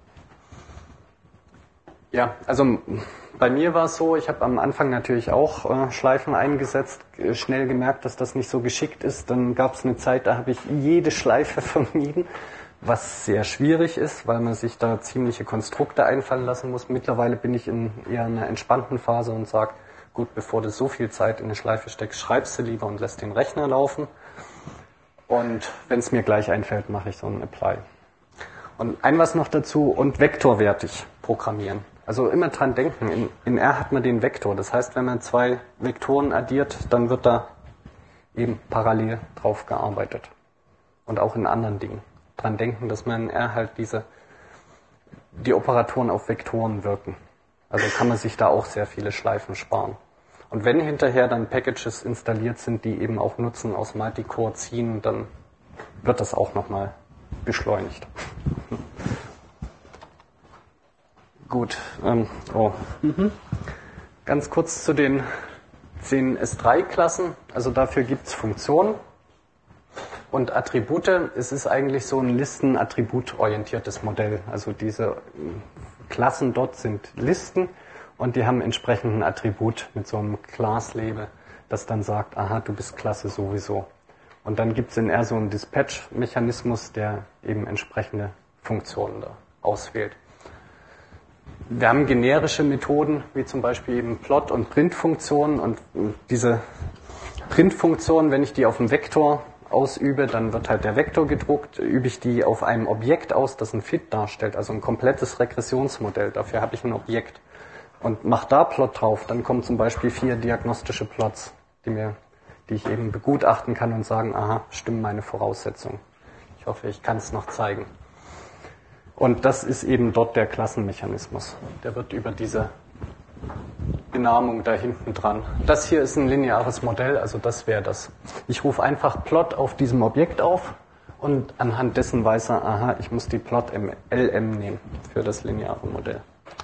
Ja, also bei mir war es so, ich habe am Anfang natürlich auch äh, Schleifen eingesetzt, äh, schnell gemerkt, dass das nicht so geschickt ist. Dann gab es eine Zeit, da habe ich jede Schleife vermieden, was sehr schwierig ist, weil man sich da ziemliche Konstrukte einfallen lassen muss. Mittlerweile bin ich in eher einer entspannten Phase und sage, gut, bevor du so viel Zeit in eine Schleife steckst, schreibst du lieber und lässt den Rechner laufen. Und wenn es mir gleich einfällt, mache ich so ein Apply. Und ein was noch dazu, und vektorwertig programmieren. Also immer dran denken, in, in R hat man den Vektor. Das heißt, wenn man zwei Vektoren addiert, dann wird da eben parallel drauf gearbeitet. Und auch in anderen Dingen. Dran denken, dass man in R halt diese, die Operatoren auf Vektoren wirken. Also kann man sich da auch sehr viele Schleifen sparen. Und wenn hinterher dann Packages installiert sind, die eben auch Nutzen aus Multicore ziehen, dann wird das auch nochmal beschleunigt. Gut, ähm, oh. mhm. Ganz kurz zu den zehn S drei Klassen. Also dafür gibt es Funktionen und Attribute. Es ist eigentlich so ein Listen-Attribut-orientiertes Modell. Also diese Klassen dort sind Listen und die haben entsprechend ein Attribut mit so einem Class-Label, das dann sagt, aha, du bist Klasse sowieso. Und dann gibt es in R so einen Dispatch-Mechanismus, der eben entsprechende Funktionen da auswählt. Wir haben generische Methoden, wie zum Beispiel eben Plot- und Print-Funktionen. Und diese Print-Funktion, wenn ich die auf einem Vektor ausübe, dann wird halt der Vektor gedruckt. Übe ich die auf einem Objekt aus, das ein Fit darstellt, also ein komplettes Regressionsmodell. Dafür habe ich ein Objekt. Und mache da Plot drauf, dann kommen zum Beispiel vier diagnostische Plots, die, mir, die ich eben begutachten kann und sagen, aha, stimmen meine Voraussetzungen. Ich hoffe, ich kann es noch zeigen. Und das ist eben dort der Klassenmechanismus. Der wird über diese Benamung da hinten dran. Das hier ist ein lineares Modell, also das wäre das. Ich rufe einfach Plot auf diesem Objekt auf und anhand dessen weiß er, aha, ich muss die Plot L M nehmen für das lineare Modell.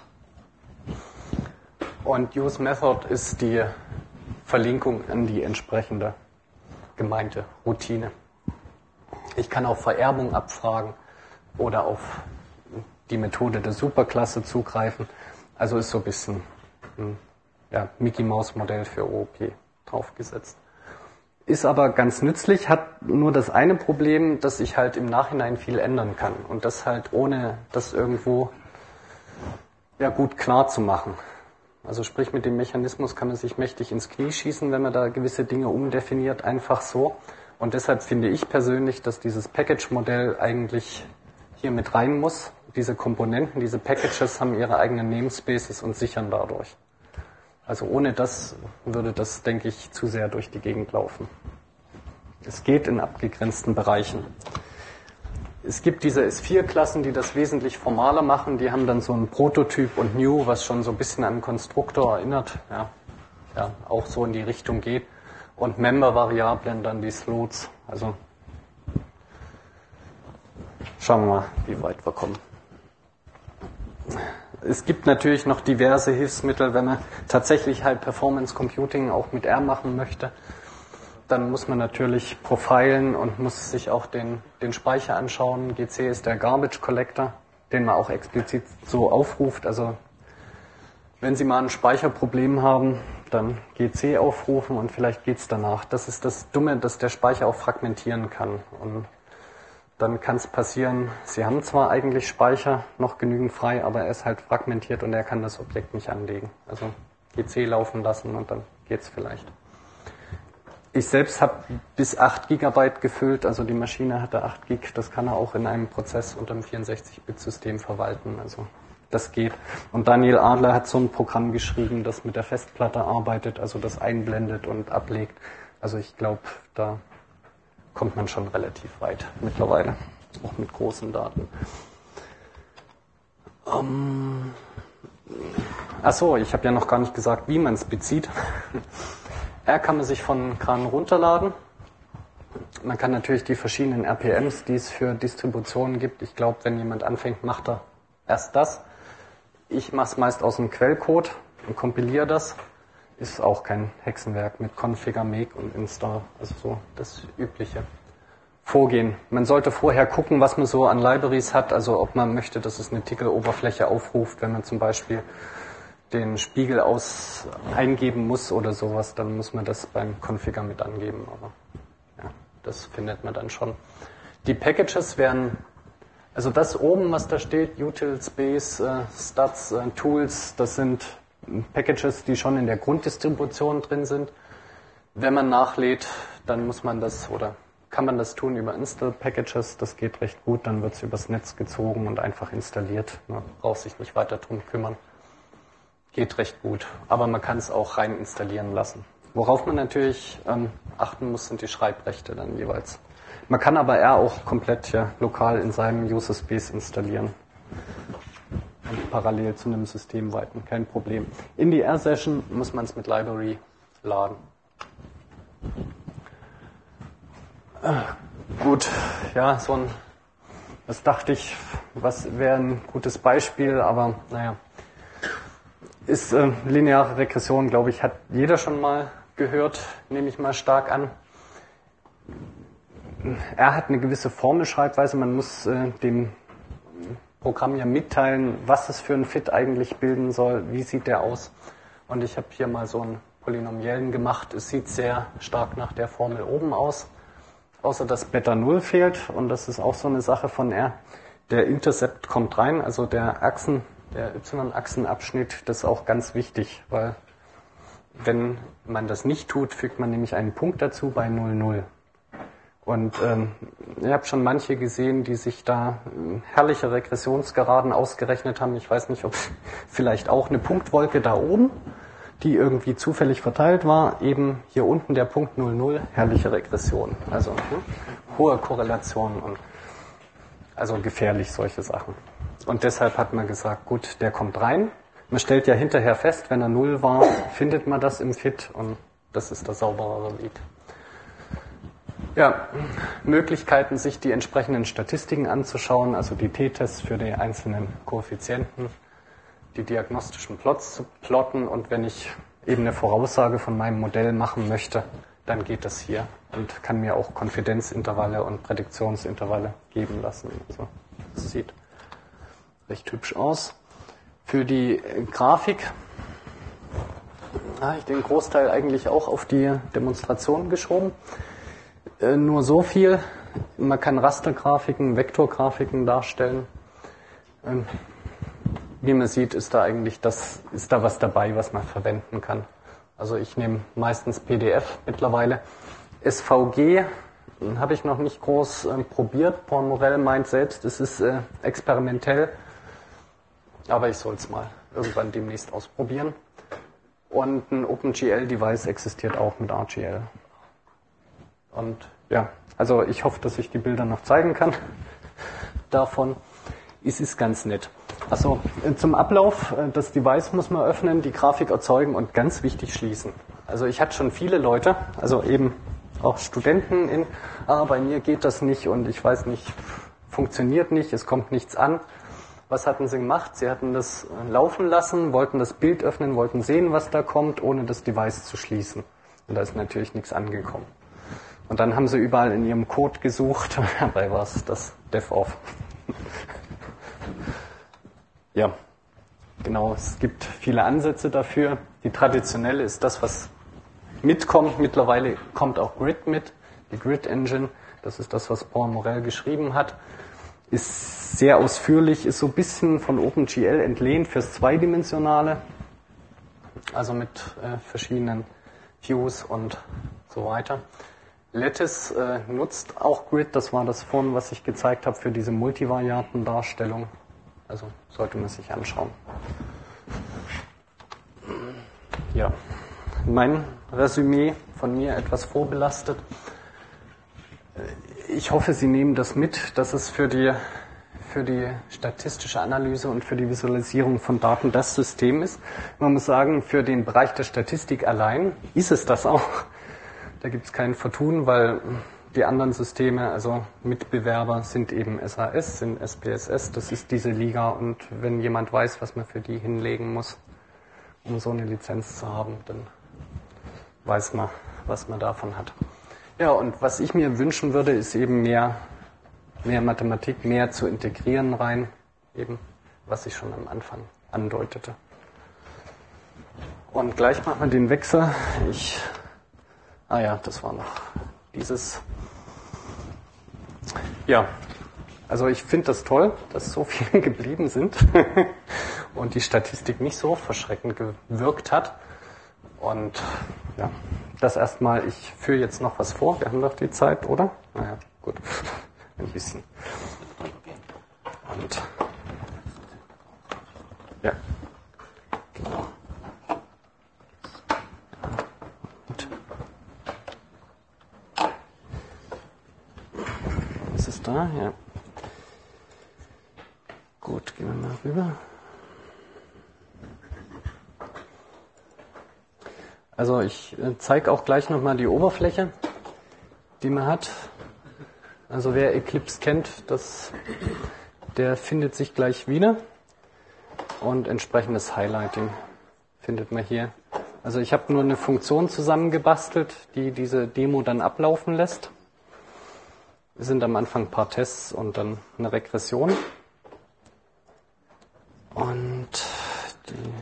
Und Use Method ist die Verlinkung an die entsprechende gemeinte Routine. Ich kann auf Vererbung abfragen oder auf die Methode der Superklasse zugreifen. Also ist so ein bisschen ein ja, Mickey-Maus-Modell für O O P draufgesetzt. Ist aber ganz nützlich, hat nur das eine Problem, dass ich halt im Nachhinein viel ändern kann. Und das halt ohne das irgendwo ja, gut klar zu machen. Also sprich, mit dem Mechanismus kann man sich mächtig ins Knie schießen, wenn man da gewisse Dinge umdefiniert, einfach so. Und deshalb finde ich persönlich, dass dieses Package-Modell eigentlich hier mit rein muss. Diese Komponenten, diese Packages haben ihre eigenen Namespaces und sichern dadurch. Also ohne das würde das, denke ich, zu sehr durch die Gegend laufen. Es geht in abgegrenzten Bereichen. Es gibt diese S vier Klassen, die das wesentlich formaler machen. Die haben dann so ein Prototyp und New, was schon so ein bisschen an einen Konstruktor erinnert. Ja, ja, auch so in die Richtung geht. Und Member-Variablen dann die Slots. Also schauen wir mal, wie weit wir kommen. Es gibt natürlich noch diverse Hilfsmittel, wenn man tatsächlich halt Performance Computing auch mit R machen möchte. Dann muss man natürlich profilen und muss sich auch den, den Speicher anschauen. G C ist der Garbage Collector, den man auch explizit so aufruft. Also wenn Sie mal ein Speicherproblem haben, dann G C aufrufen und vielleicht geht's danach. Das ist das Dumme, dass der Speicher auch fragmentieren kann. Und dann kann es passieren, Sie haben zwar eigentlich Speicher noch genügend frei, aber er ist halt fragmentiert und er kann das Objekt nicht anlegen. Also G C laufen lassen und dann geht's vielleicht. Ich selbst habe bis acht Gigabyte gefüllt, also die Maschine hatte acht Gig, das kann er auch in einem Prozess unter einem vierundsechzig Bit System verwalten, also das geht. Und Daniel Adler hat so ein Programm geschrieben, das mit der Festplatte arbeitet, also das einblendet und ablegt. Also ich glaube, da kommt man schon relativ weit mittlerweile, auch mit großen Daten. Ähm, Achso, ich habe ja noch gar nicht gesagt, wie man es bezieht. R kann man sich von Kran runterladen. Man kann natürlich die verschiedenen R P Ms, die es für Distributionen gibt. Ich glaube, wenn jemand anfängt, macht er erst das. Ich mache es meist aus dem Quellcode und kompiliere das. Ist auch kein Hexenwerk mit Configure, Make und Install. Also so das übliche Vorgehen. Man sollte vorher gucken, was man so an Libraries hat. Also ob man möchte, dass es eine Tickel-Oberfläche aufruft, wenn man zum Beispiel den Spiegel aus eingeben muss oder sowas, dann muss man das beim Configure mit angeben. Aber ja, das findet man dann schon. Die Packages werden, also das oben, was da steht, Utils, Base, äh, Stats, äh, Tools, das sind Packages, die schon in der Grunddistribution drin sind. Wenn man nachlädt, dann muss man das oder kann man das tun über Install-Packages. Das geht recht gut, dann wird es übers Netz gezogen und einfach installiert. Man braucht sich nicht weiter drum kümmern. Geht recht gut, aber man kann es auch rein installieren lassen. Worauf man natürlich ähm, achten muss, sind die Schreibrechte dann jeweils. Man kann aber R auch komplett ja, lokal in seinem User Space installieren und parallel zu einem System weiten, kein Problem. In die R-Session muss man es mit Library laden. Äh, gut, ja, so ein, das dachte ich, was wäre ein gutes Beispiel, aber naja. Ist äh, lineare Regression, glaube ich, hat jeder schon mal gehört, nehme ich mal stark an. Er hat eine gewisse Formelschreibweise, man muss äh, dem Programm ja mitteilen, was es für ein Fit eigentlich bilden soll, wie sieht der aus. Und ich habe hier mal so einen Polynomiellen gemacht, es sieht sehr stark nach der Formel oben aus, außer dass Beta null fehlt und das ist auch so eine Sache von R. Der Intercept kommt rein, also der Achsen, der Y-Achsenabschnitt, das ist auch ganz wichtig, weil wenn man das nicht tut, fügt man nämlich einen Punkt dazu bei null null. Und ähm, ich habe schon manche gesehen, die sich da äh, herrliche Regressionsgeraden ausgerechnet haben. Ich weiß nicht, ob vielleicht auch eine Punktwolke da oben, die irgendwie zufällig verteilt war, eben hier unten der Punkt null null, herrliche Regression. Also hm, hohe Korrelation und also gefährlich solche Sachen. Und deshalb hat man gesagt, gut, der kommt rein. Man stellt ja hinterher fest, wenn er null war, findet man das im Fit und das ist der sauberere Weg. Ja, Möglichkeiten, sich die entsprechenden Statistiken anzuschauen, also die T-Tests für die einzelnen Koeffizienten, die diagnostischen Plots zu plotten und wenn ich eben eine Voraussage von meinem Modell machen möchte, dann geht das hier und kann mir auch Konfidenzintervalle und Prädiktionsintervalle geben lassen. Also das sieht recht hübsch aus. Für die Grafik habe ich den Großteil eigentlich auch auf die Demonstration geschoben. Äh, nur so viel, man kann Rastergrafiken, Vektorgrafiken darstellen. Ähm, wie man sieht, ist da eigentlich das, ist da was dabei, was man verwenden kann. Also ich nehme meistens P D F mittlerweile. S V G habe ich noch nicht groß äh, probiert. Paul Morell meint selbst, es ist äh, experimentell. Aber ich soll es mal irgendwann demnächst ausprobieren. Und ein OpenGL-Device existiert auch mit R G L. Und ja, also ich hoffe, dass ich die Bilder noch zeigen kann davon. Es ist ganz nett. Also zum Ablauf, das Device muss man öffnen, die Grafik erzeugen und ganz wichtig schließen. Also ich hatte schon viele Leute, also eben auch Studenten in, ah, bei mir geht das nicht und ich weiß nicht, funktioniert nicht, es kommt nichts an. Was hatten sie gemacht? Sie hatten das laufen lassen, wollten das Bild öffnen, wollten sehen, was da kommt, ohne das Device zu schließen. Und da ist natürlich nichts angekommen. Und dann haben sie überall in ihrem Code gesucht, dabei war es das DevOff. Ja, genau, es gibt viele Ansätze dafür. Die traditionelle ist das, was mitkommt. Mittlerweile kommt auch Grid mit, die Grid Engine. Das ist das, was Paul Morell geschrieben hat. Ist sehr ausführlich, ist so ein bisschen von OpenGL entlehnt fürs Zweidimensionale. Also mit äh, verschiedenen Views und so weiter. Lattice äh, nutzt auch Grid, das war das vorhin, was ich gezeigt habe, für diese Multivarianten-Darstellung. Also sollte man sich anschauen. Ja, mein Resümee von mir etwas vorbelastet. Ich hoffe, Sie nehmen das mit, dass es für die, für die statistische Analyse und für die Visualisierung von Daten das System ist. Man muss sagen, für den Bereich der Statistik allein ist es das auch. Da gibt es kein Vertun, weil die anderen Systeme, also Mitbewerber, sind eben S A S, sind S P S S, das ist diese Liga. Und wenn jemand weiß, was man für die hinlegen muss, um so eine Lizenz zu haben, dann weiß man, was man davon hat. Ja, und was ich mir wünschen würde, ist eben mehr, mehr Mathematik, mehr zu integrieren rein, eben, was ich schon am Anfang andeutete. Und gleich machen wir den Wechsel. Ich, ah ja, das war noch dieses. Ja, also ich finde das toll, dass so viele geblieben sind und die Statistik nicht so verschreckend gewirkt hat. Und ja, das erstmal, ich führe jetzt noch was vor. Wir haben doch die Zeit, oder? Naja, gut, ein bisschen. Und ja, genau. Und ist es da? Ja. Gut, gehen wir mal rüber. Also ich zeige auch gleich nochmal die Oberfläche, die man hat. Also wer Eclipse kennt, das, der findet sich gleich wieder. Und entsprechendes Highlighting findet man hier. Also ich habe nur eine Funktion zusammengebastelt, die diese Demo dann ablaufen lässt. Es sind am Anfang ein paar Tests und dann eine Regression. Und die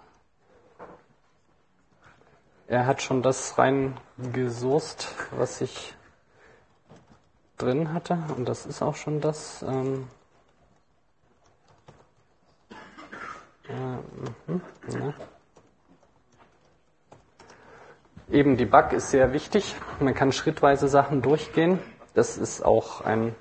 Er hat schon das reingesourced, was ich drin hatte. Und das ist auch schon das. Ähm, äh, mh, ja. Eben Debug ist sehr wichtig. Man kann schrittweise Sachen durchgehen. Das ist auch ein,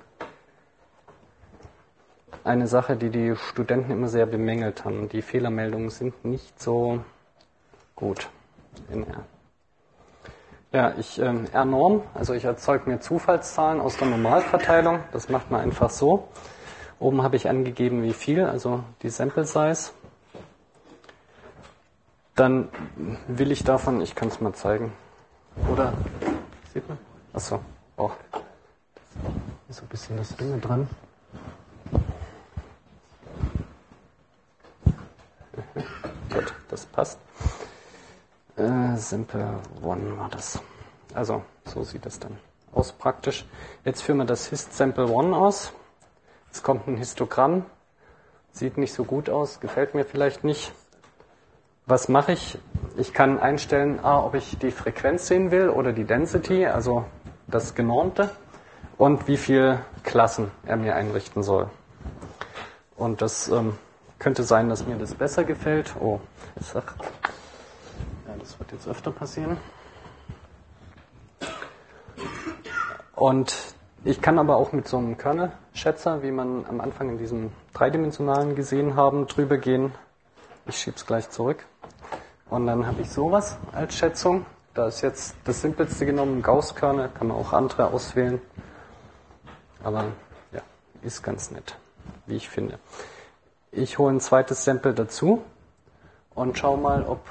eine Sache, die die Studenten immer sehr bemängelt haben. Die Fehlermeldungen sind nicht so gut. In R. Ja, ich ähm, R-Norm, also ich erzeuge mir Zufallszahlen aus der Normalverteilung. Das macht man einfach so. Oben habe ich angegeben, wie viel, also die Sample Size. Dann will ich davon, ich kann es mal zeigen. Oder, sieht man? Achso, auch. Ist so ein bisschen das Ding dran. Gut, das passt. Äh, Sample One war das. Also, so sieht das dann aus praktisch. Jetzt führen wir das Hist Sample One aus. Es kommt ein Histogramm. Sieht nicht so gut aus, gefällt mir vielleicht nicht. Was mache ich? ich kann einstellen, ah, ob ich die Frequenz sehen will oder die Density, also das Genormte, und wie viele Klassen er mir einrichten soll. Und das ähm, könnte sein, dass mir das besser gefällt. Oh, sag. Ja, das wird jetzt öfter passieren. Und ich kann aber auch mit so einem Kernel-Schätzer, wie man am Anfang in diesem dreidimensionalen gesehen haben, drüber gehen. Ich schiebe es gleich zurück. Und dann habe ich sowas als Schätzung. Da ist jetzt das simpelste genommen, Gauss-Kernel, kann man auch andere auswählen. Aber ja, ist ganz nett, wie ich finde. Ich hole ein zweites Sample dazu und schaue mal, ob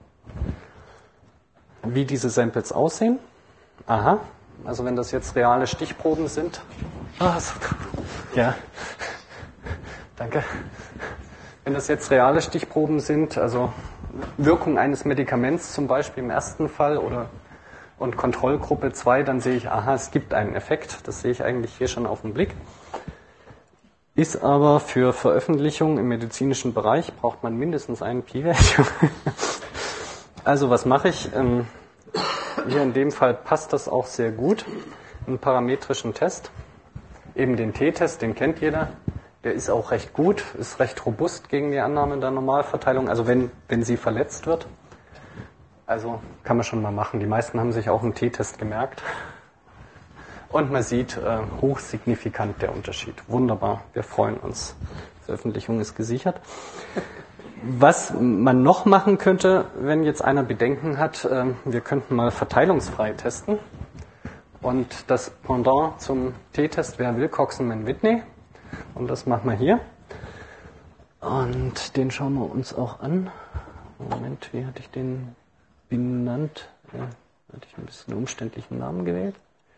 wie diese Samples aussehen. Aha, also wenn das jetzt reale Stichproben sind. Ah, so, ja, danke. Wenn das jetzt reale Stichproben sind, also Wirkung eines Medikaments zum Beispiel im ersten Fall oder und Kontrollgruppe zwei, dann sehe ich, aha, es gibt einen Effekt. Das sehe ich eigentlich hier schon auf den Blick. Ist aber für Veröffentlichung im medizinischen Bereich, braucht man mindestens einen P-Wert. Also was mache ich? Ähm, hier in dem Fall passt das auch sehr gut. Einen parametrischen Test. Eben den T-Test, den kennt jeder. Der ist auch recht gut, ist recht robust gegen die Annahme der Normalverteilung, also wenn, wenn sie verletzt wird. Also kann man schon mal machen. Die meisten haben sich auch einen T-Test gemerkt. Und man sieht äh, hochsignifikant der Unterschied. Wunderbar, wir freuen uns. Veröffentlichung ist gesichert. Was man noch machen könnte, wenn jetzt einer Bedenken hat, äh, wir könnten mal verteilungsfrei testen. Und das Pendant zum T-Test wäre Wilcoxon-Whitney. Und das machen wir hier. Und den schauen wir uns auch an. Moment, wie hatte ich den benannt? Ja, hatte ich ein bisschen umständlichen Namen gewählt.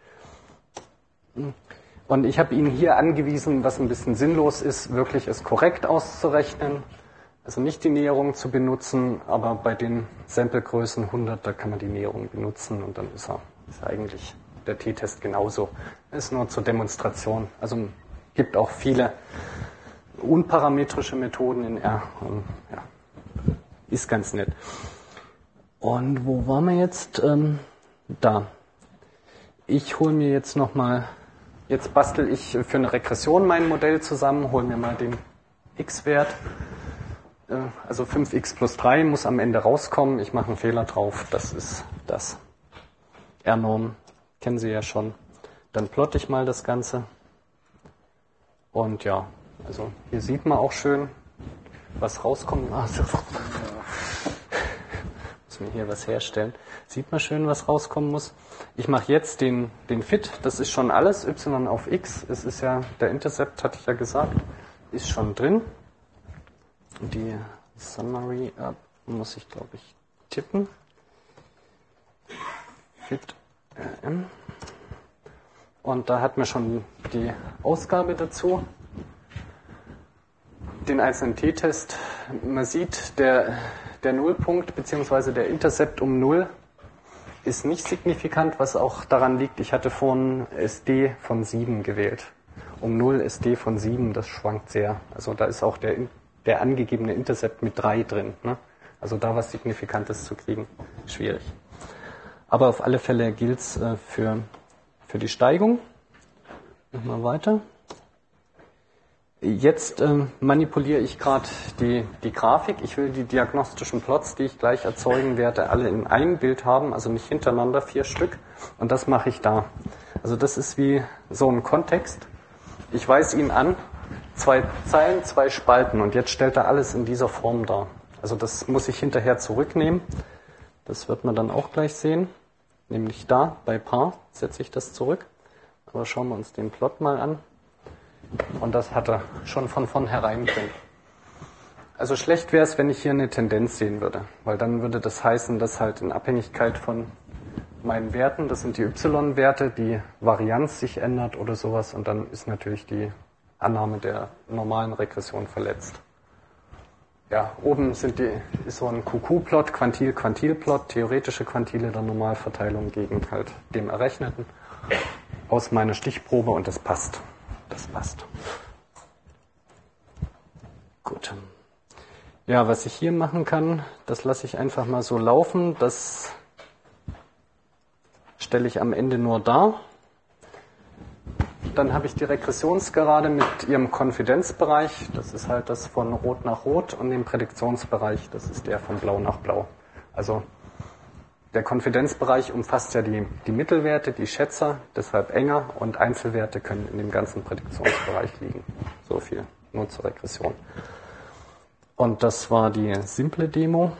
Und ich habe Ihnen hier angewiesen, was ein bisschen sinnlos ist, wirklich es korrekt auszurechnen. Also nicht die Näherung zu benutzen, aber bei den Samplegrößen hundert, da kann man die Näherung benutzen und dann ist, er, ist eigentlich der T-Test genauso. Ist nur zur Demonstration. Also gibt auch viele unparametrische Methoden in R. Und, ja, ist ganz nett. Und wo waren wir jetzt? Ähm, da. Ich hole mir jetzt nochmal, jetzt bastel ich für eine Regression mein Modell zusammen, hole mir mal den x-Wert. Äh, also fünf x plus drei muss am Ende rauskommen. Ich mache einen Fehler drauf. Das ist das. R-Norm kennen Sie ja schon. Dann plotte ich mal das Ganze. Und ja, also hier sieht man auch schön, was rauskommt. Ah, so. Muss mir hier was herstellen. Sieht man schön, was rauskommen muss. Ich mache jetzt den, den Fit. Das ist schon alles. Y auf X. Es ist ja, der Intercept, hatte ich ja gesagt, ist schon drin. Die Summary Up muss ich, glaube ich, tippen. Fit R M. Und da hat man schon die Ausgabe dazu. Den einzelnen T-Test. Man sieht, der, der Nullpunkt bzw. der Intercept um null ist nicht signifikant, was auch daran liegt, ich hatte vorhin S D von sieben gewählt. Um null S D von sieben, das schwankt sehr. Also da ist auch der, der angegebene Intercept mit drei drin. Ne? Also da was Signifikantes zu kriegen, schwierig. Aber auf alle Fälle gilt es äh, für, für die Steigung. Machen wir weiter. Jetzt äh, manipuliere ich gerade die, die Grafik. Ich will die diagnostischen Plots, die ich gleich erzeugen werde, alle in einem Bild haben, also nicht hintereinander, vier Stück. Und das mache ich da. Also das ist wie so ein Kontext. Ich weise ihn an, zwei Zeilen, zwei Spalten. Und jetzt stellt er alles in dieser Form dar. Also das muss ich hinterher zurücknehmen. Das wird man dann auch gleich sehen. Nämlich da, bei Paar, setze ich das zurück. Aber schauen wir uns den Plot mal an. Und das hat er schon von vornherein drin. Also schlecht wäre es, wenn ich hier eine Tendenz sehen würde. Weil dann würde das heißen, dass halt in Abhängigkeit von meinen Werten, das sind die Y-Werte, die Varianz sich ändert oder sowas. Und dann ist natürlich die Annahme der normalen Regression verletzt. Ja, oben sind die, ist so ein Q Q-Plot, Quantil-Quantil-Plot, theoretische Quantile der Normalverteilung gegen halt dem Errechneten aus meiner Stichprobe und das passt. Das passt. Gut. Ja, was ich hier machen kann, das lasse ich einfach mal so laufen. Das stelle ich am Ende nur dar. Dann habe ich die Regressionsgerade mit ihrem Konfidenzbereich. Das ist halt das von Rot nach Rot und den Prädiktionsbereich, das ist der von Blau nach Blau. Also der Konfidenzbereich umfasst ja die, die Mittelwerte, die Schätzer, deshalb enger, und Einzelwerte können in dem ganzen Prädiktionsbereich liegen. So viel nur zur Regression. Und das war die simple Demo.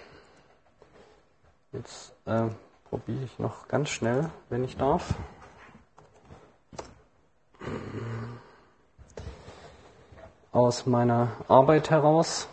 Jetzt äh, probiere ich noch ganz schnell, wenn ich darf. Aus meiner Arbeit heraus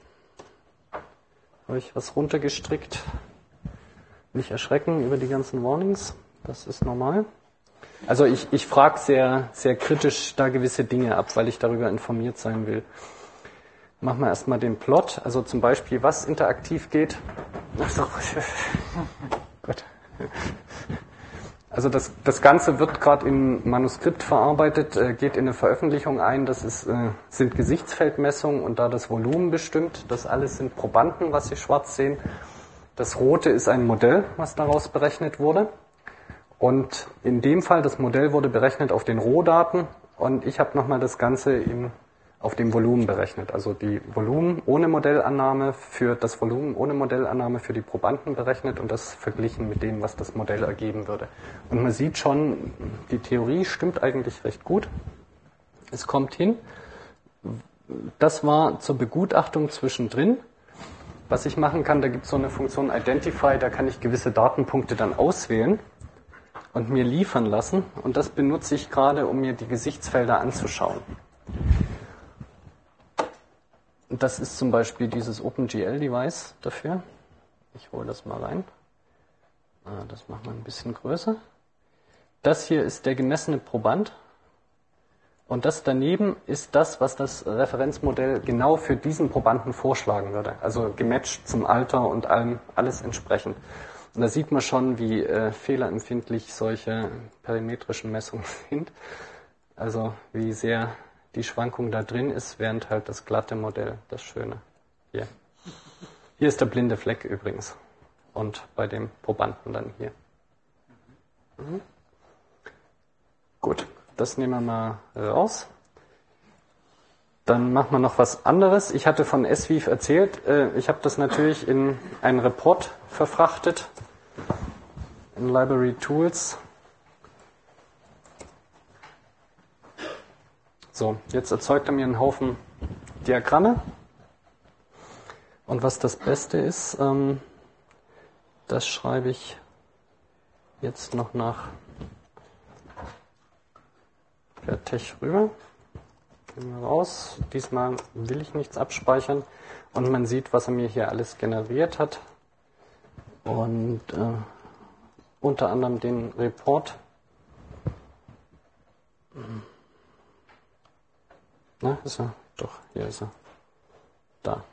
habe ich was runtergestrickt. Nicht erschrecken über die ganzen Warnings, das ist normal. Also ich, ich frage sehr, sehr kritisch da gewisse Dinge ab, weil ich darüber informiert sein will. Machen wir erstmal den Plot, also zum Beispiel, was interaktiv geht. Achso. Gut. Also das, das Ganze wird gerade im Manuskript verarbeitet, äh, geht in eine Veröffentlichung ein. Das ist, äh, sind Gesichtsfeldmessungen und da das Volumen bestimmt. Das alles sind Probanden, was Sie schwarz sehen. Das Rote ist ein Modell, was daraus berechnet wurde. Und in dem Fall, das Modell wurde berechnet auf den Rohdaten und ich habe nochmal das Ganze in, auf dem Volumen berechnet. Also die Volumen ohne Modellannahme für das Volumen ohne Modellannahme für die Probanden berechnet und das verglichen mit dem, was das Modell ergeben würde. Und man sieht schon, die Theorie stimmt eigentlich recht gut. Es kommt hin. Das war zur Begutachtung zwischendrin. Was ich machen kann, da gibt es so eine Funktion Identify, da kann ich gewisse Datenpunkte dann auswählen und mir liefern lassen. Und das benutze ich gerade, um mir die Gesichtsfelder anzuschauen. Und das ist zum Beispiel dieses OpenGL-Device dafür. Ich hole das mal rein. Das machen wir ein bisschen größer. Das hier ist der gemessene Proband. Und das daneben ist das, was das Referenzmodell genau für diesen Probanden vorschlagen würde. Also gematcht zum Alter und allem, alles entsprechend. Und da sieht man schon, wie äh, fehlerempfindlich solche perimetrischen Messungen sind. Also wie sehr die Schwankung da drin ist, während halt das glatte Modell, das Schöne. Hier. Hier ist der blinde Fleck übrigens. Und bei dem Probanden dann hier. Mhm. Gut. Das nehmen wir mal raus. Dann machen wir noch was anderes. Ich hatte von S V I F erzählt. Ich habe das natürlich in einen Report verfrachtet. In Library Tools. So, jetzt erzeugt er mir einen Haufen Diagramme. Und was das Beste ist, das schreibe ich jetzt noch nach per Tech rüber. Gehen wir raus. Diesmal will ich nichts abspeichern. Und man sieht, was er mir hier alles generiert hat. Und äh, unter anderem den Report. Na, ist er? Doch, hier ist er. Da.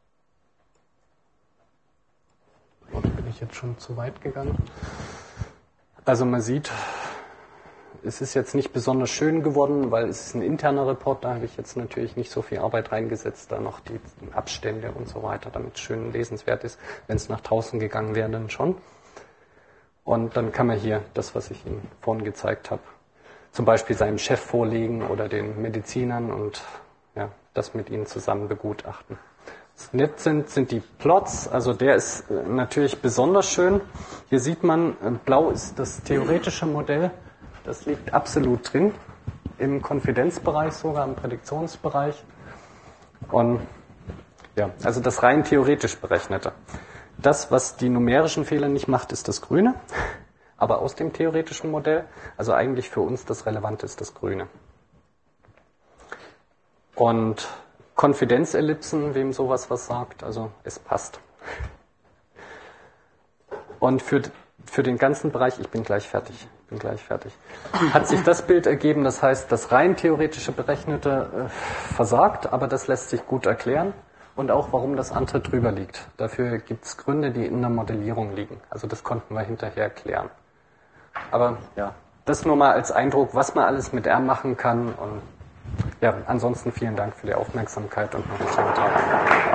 Oder bin ich jetzt schon zu weit gegangen? Also man sieht, es ist jetzt nicht besonders schön geworden, weil es ist ein interner Report, da habe ich jetzt natürlich nicht so viel Arbeit reingesetzt, da noch die Abstände und so weiter, damit es schön lesenswert ist. Wenn es nach draußen gegangen wäre, dann schon. Und dann kann man hier das, was ich Ihnen vorhin gezeigt habe, zum Beispiel seinem Chef vorlegen oder den Medizinern und ja, das mit ihnen zusammen begutachten. Was nett sind, sind die Plots, also der ist natürlich besonders schön. Hier sieht man, blau ist das theoretische Modell. Das liegt absolut drin, im Konfidenzbereich sogar, im Prädiktionsbereich. Und ja, also das rein theoretisch Berechnete. Das, was die numerischen Fehler nicht macht, ist das Grüne, aber aus dem theoretischen Modell. Also eigentlich für uns das Relevante ist das Grüne. Und Konfidenzellipsen, wem sowas was sagt, also es passt. Und für Für den ganzen Bereich, ich bin gleich fertig, ich bin gleich fertig, hat sich das Bild ergeben, das heißt, das rein theoretische Berechnete äh, versagt, aber das lässt sich gut erklären und auch, warum das andere drüber liegt. Dafür gibt es Gründe, die in der Modellierung liegen. Also das konnten wir hinterher klären. Aber ja, das nur mal als Eindruck, was man alles mit R machen kann. Und ja, ansonsten vielen Dank für die Aufmerksamkeit und noch einen schönen Tag.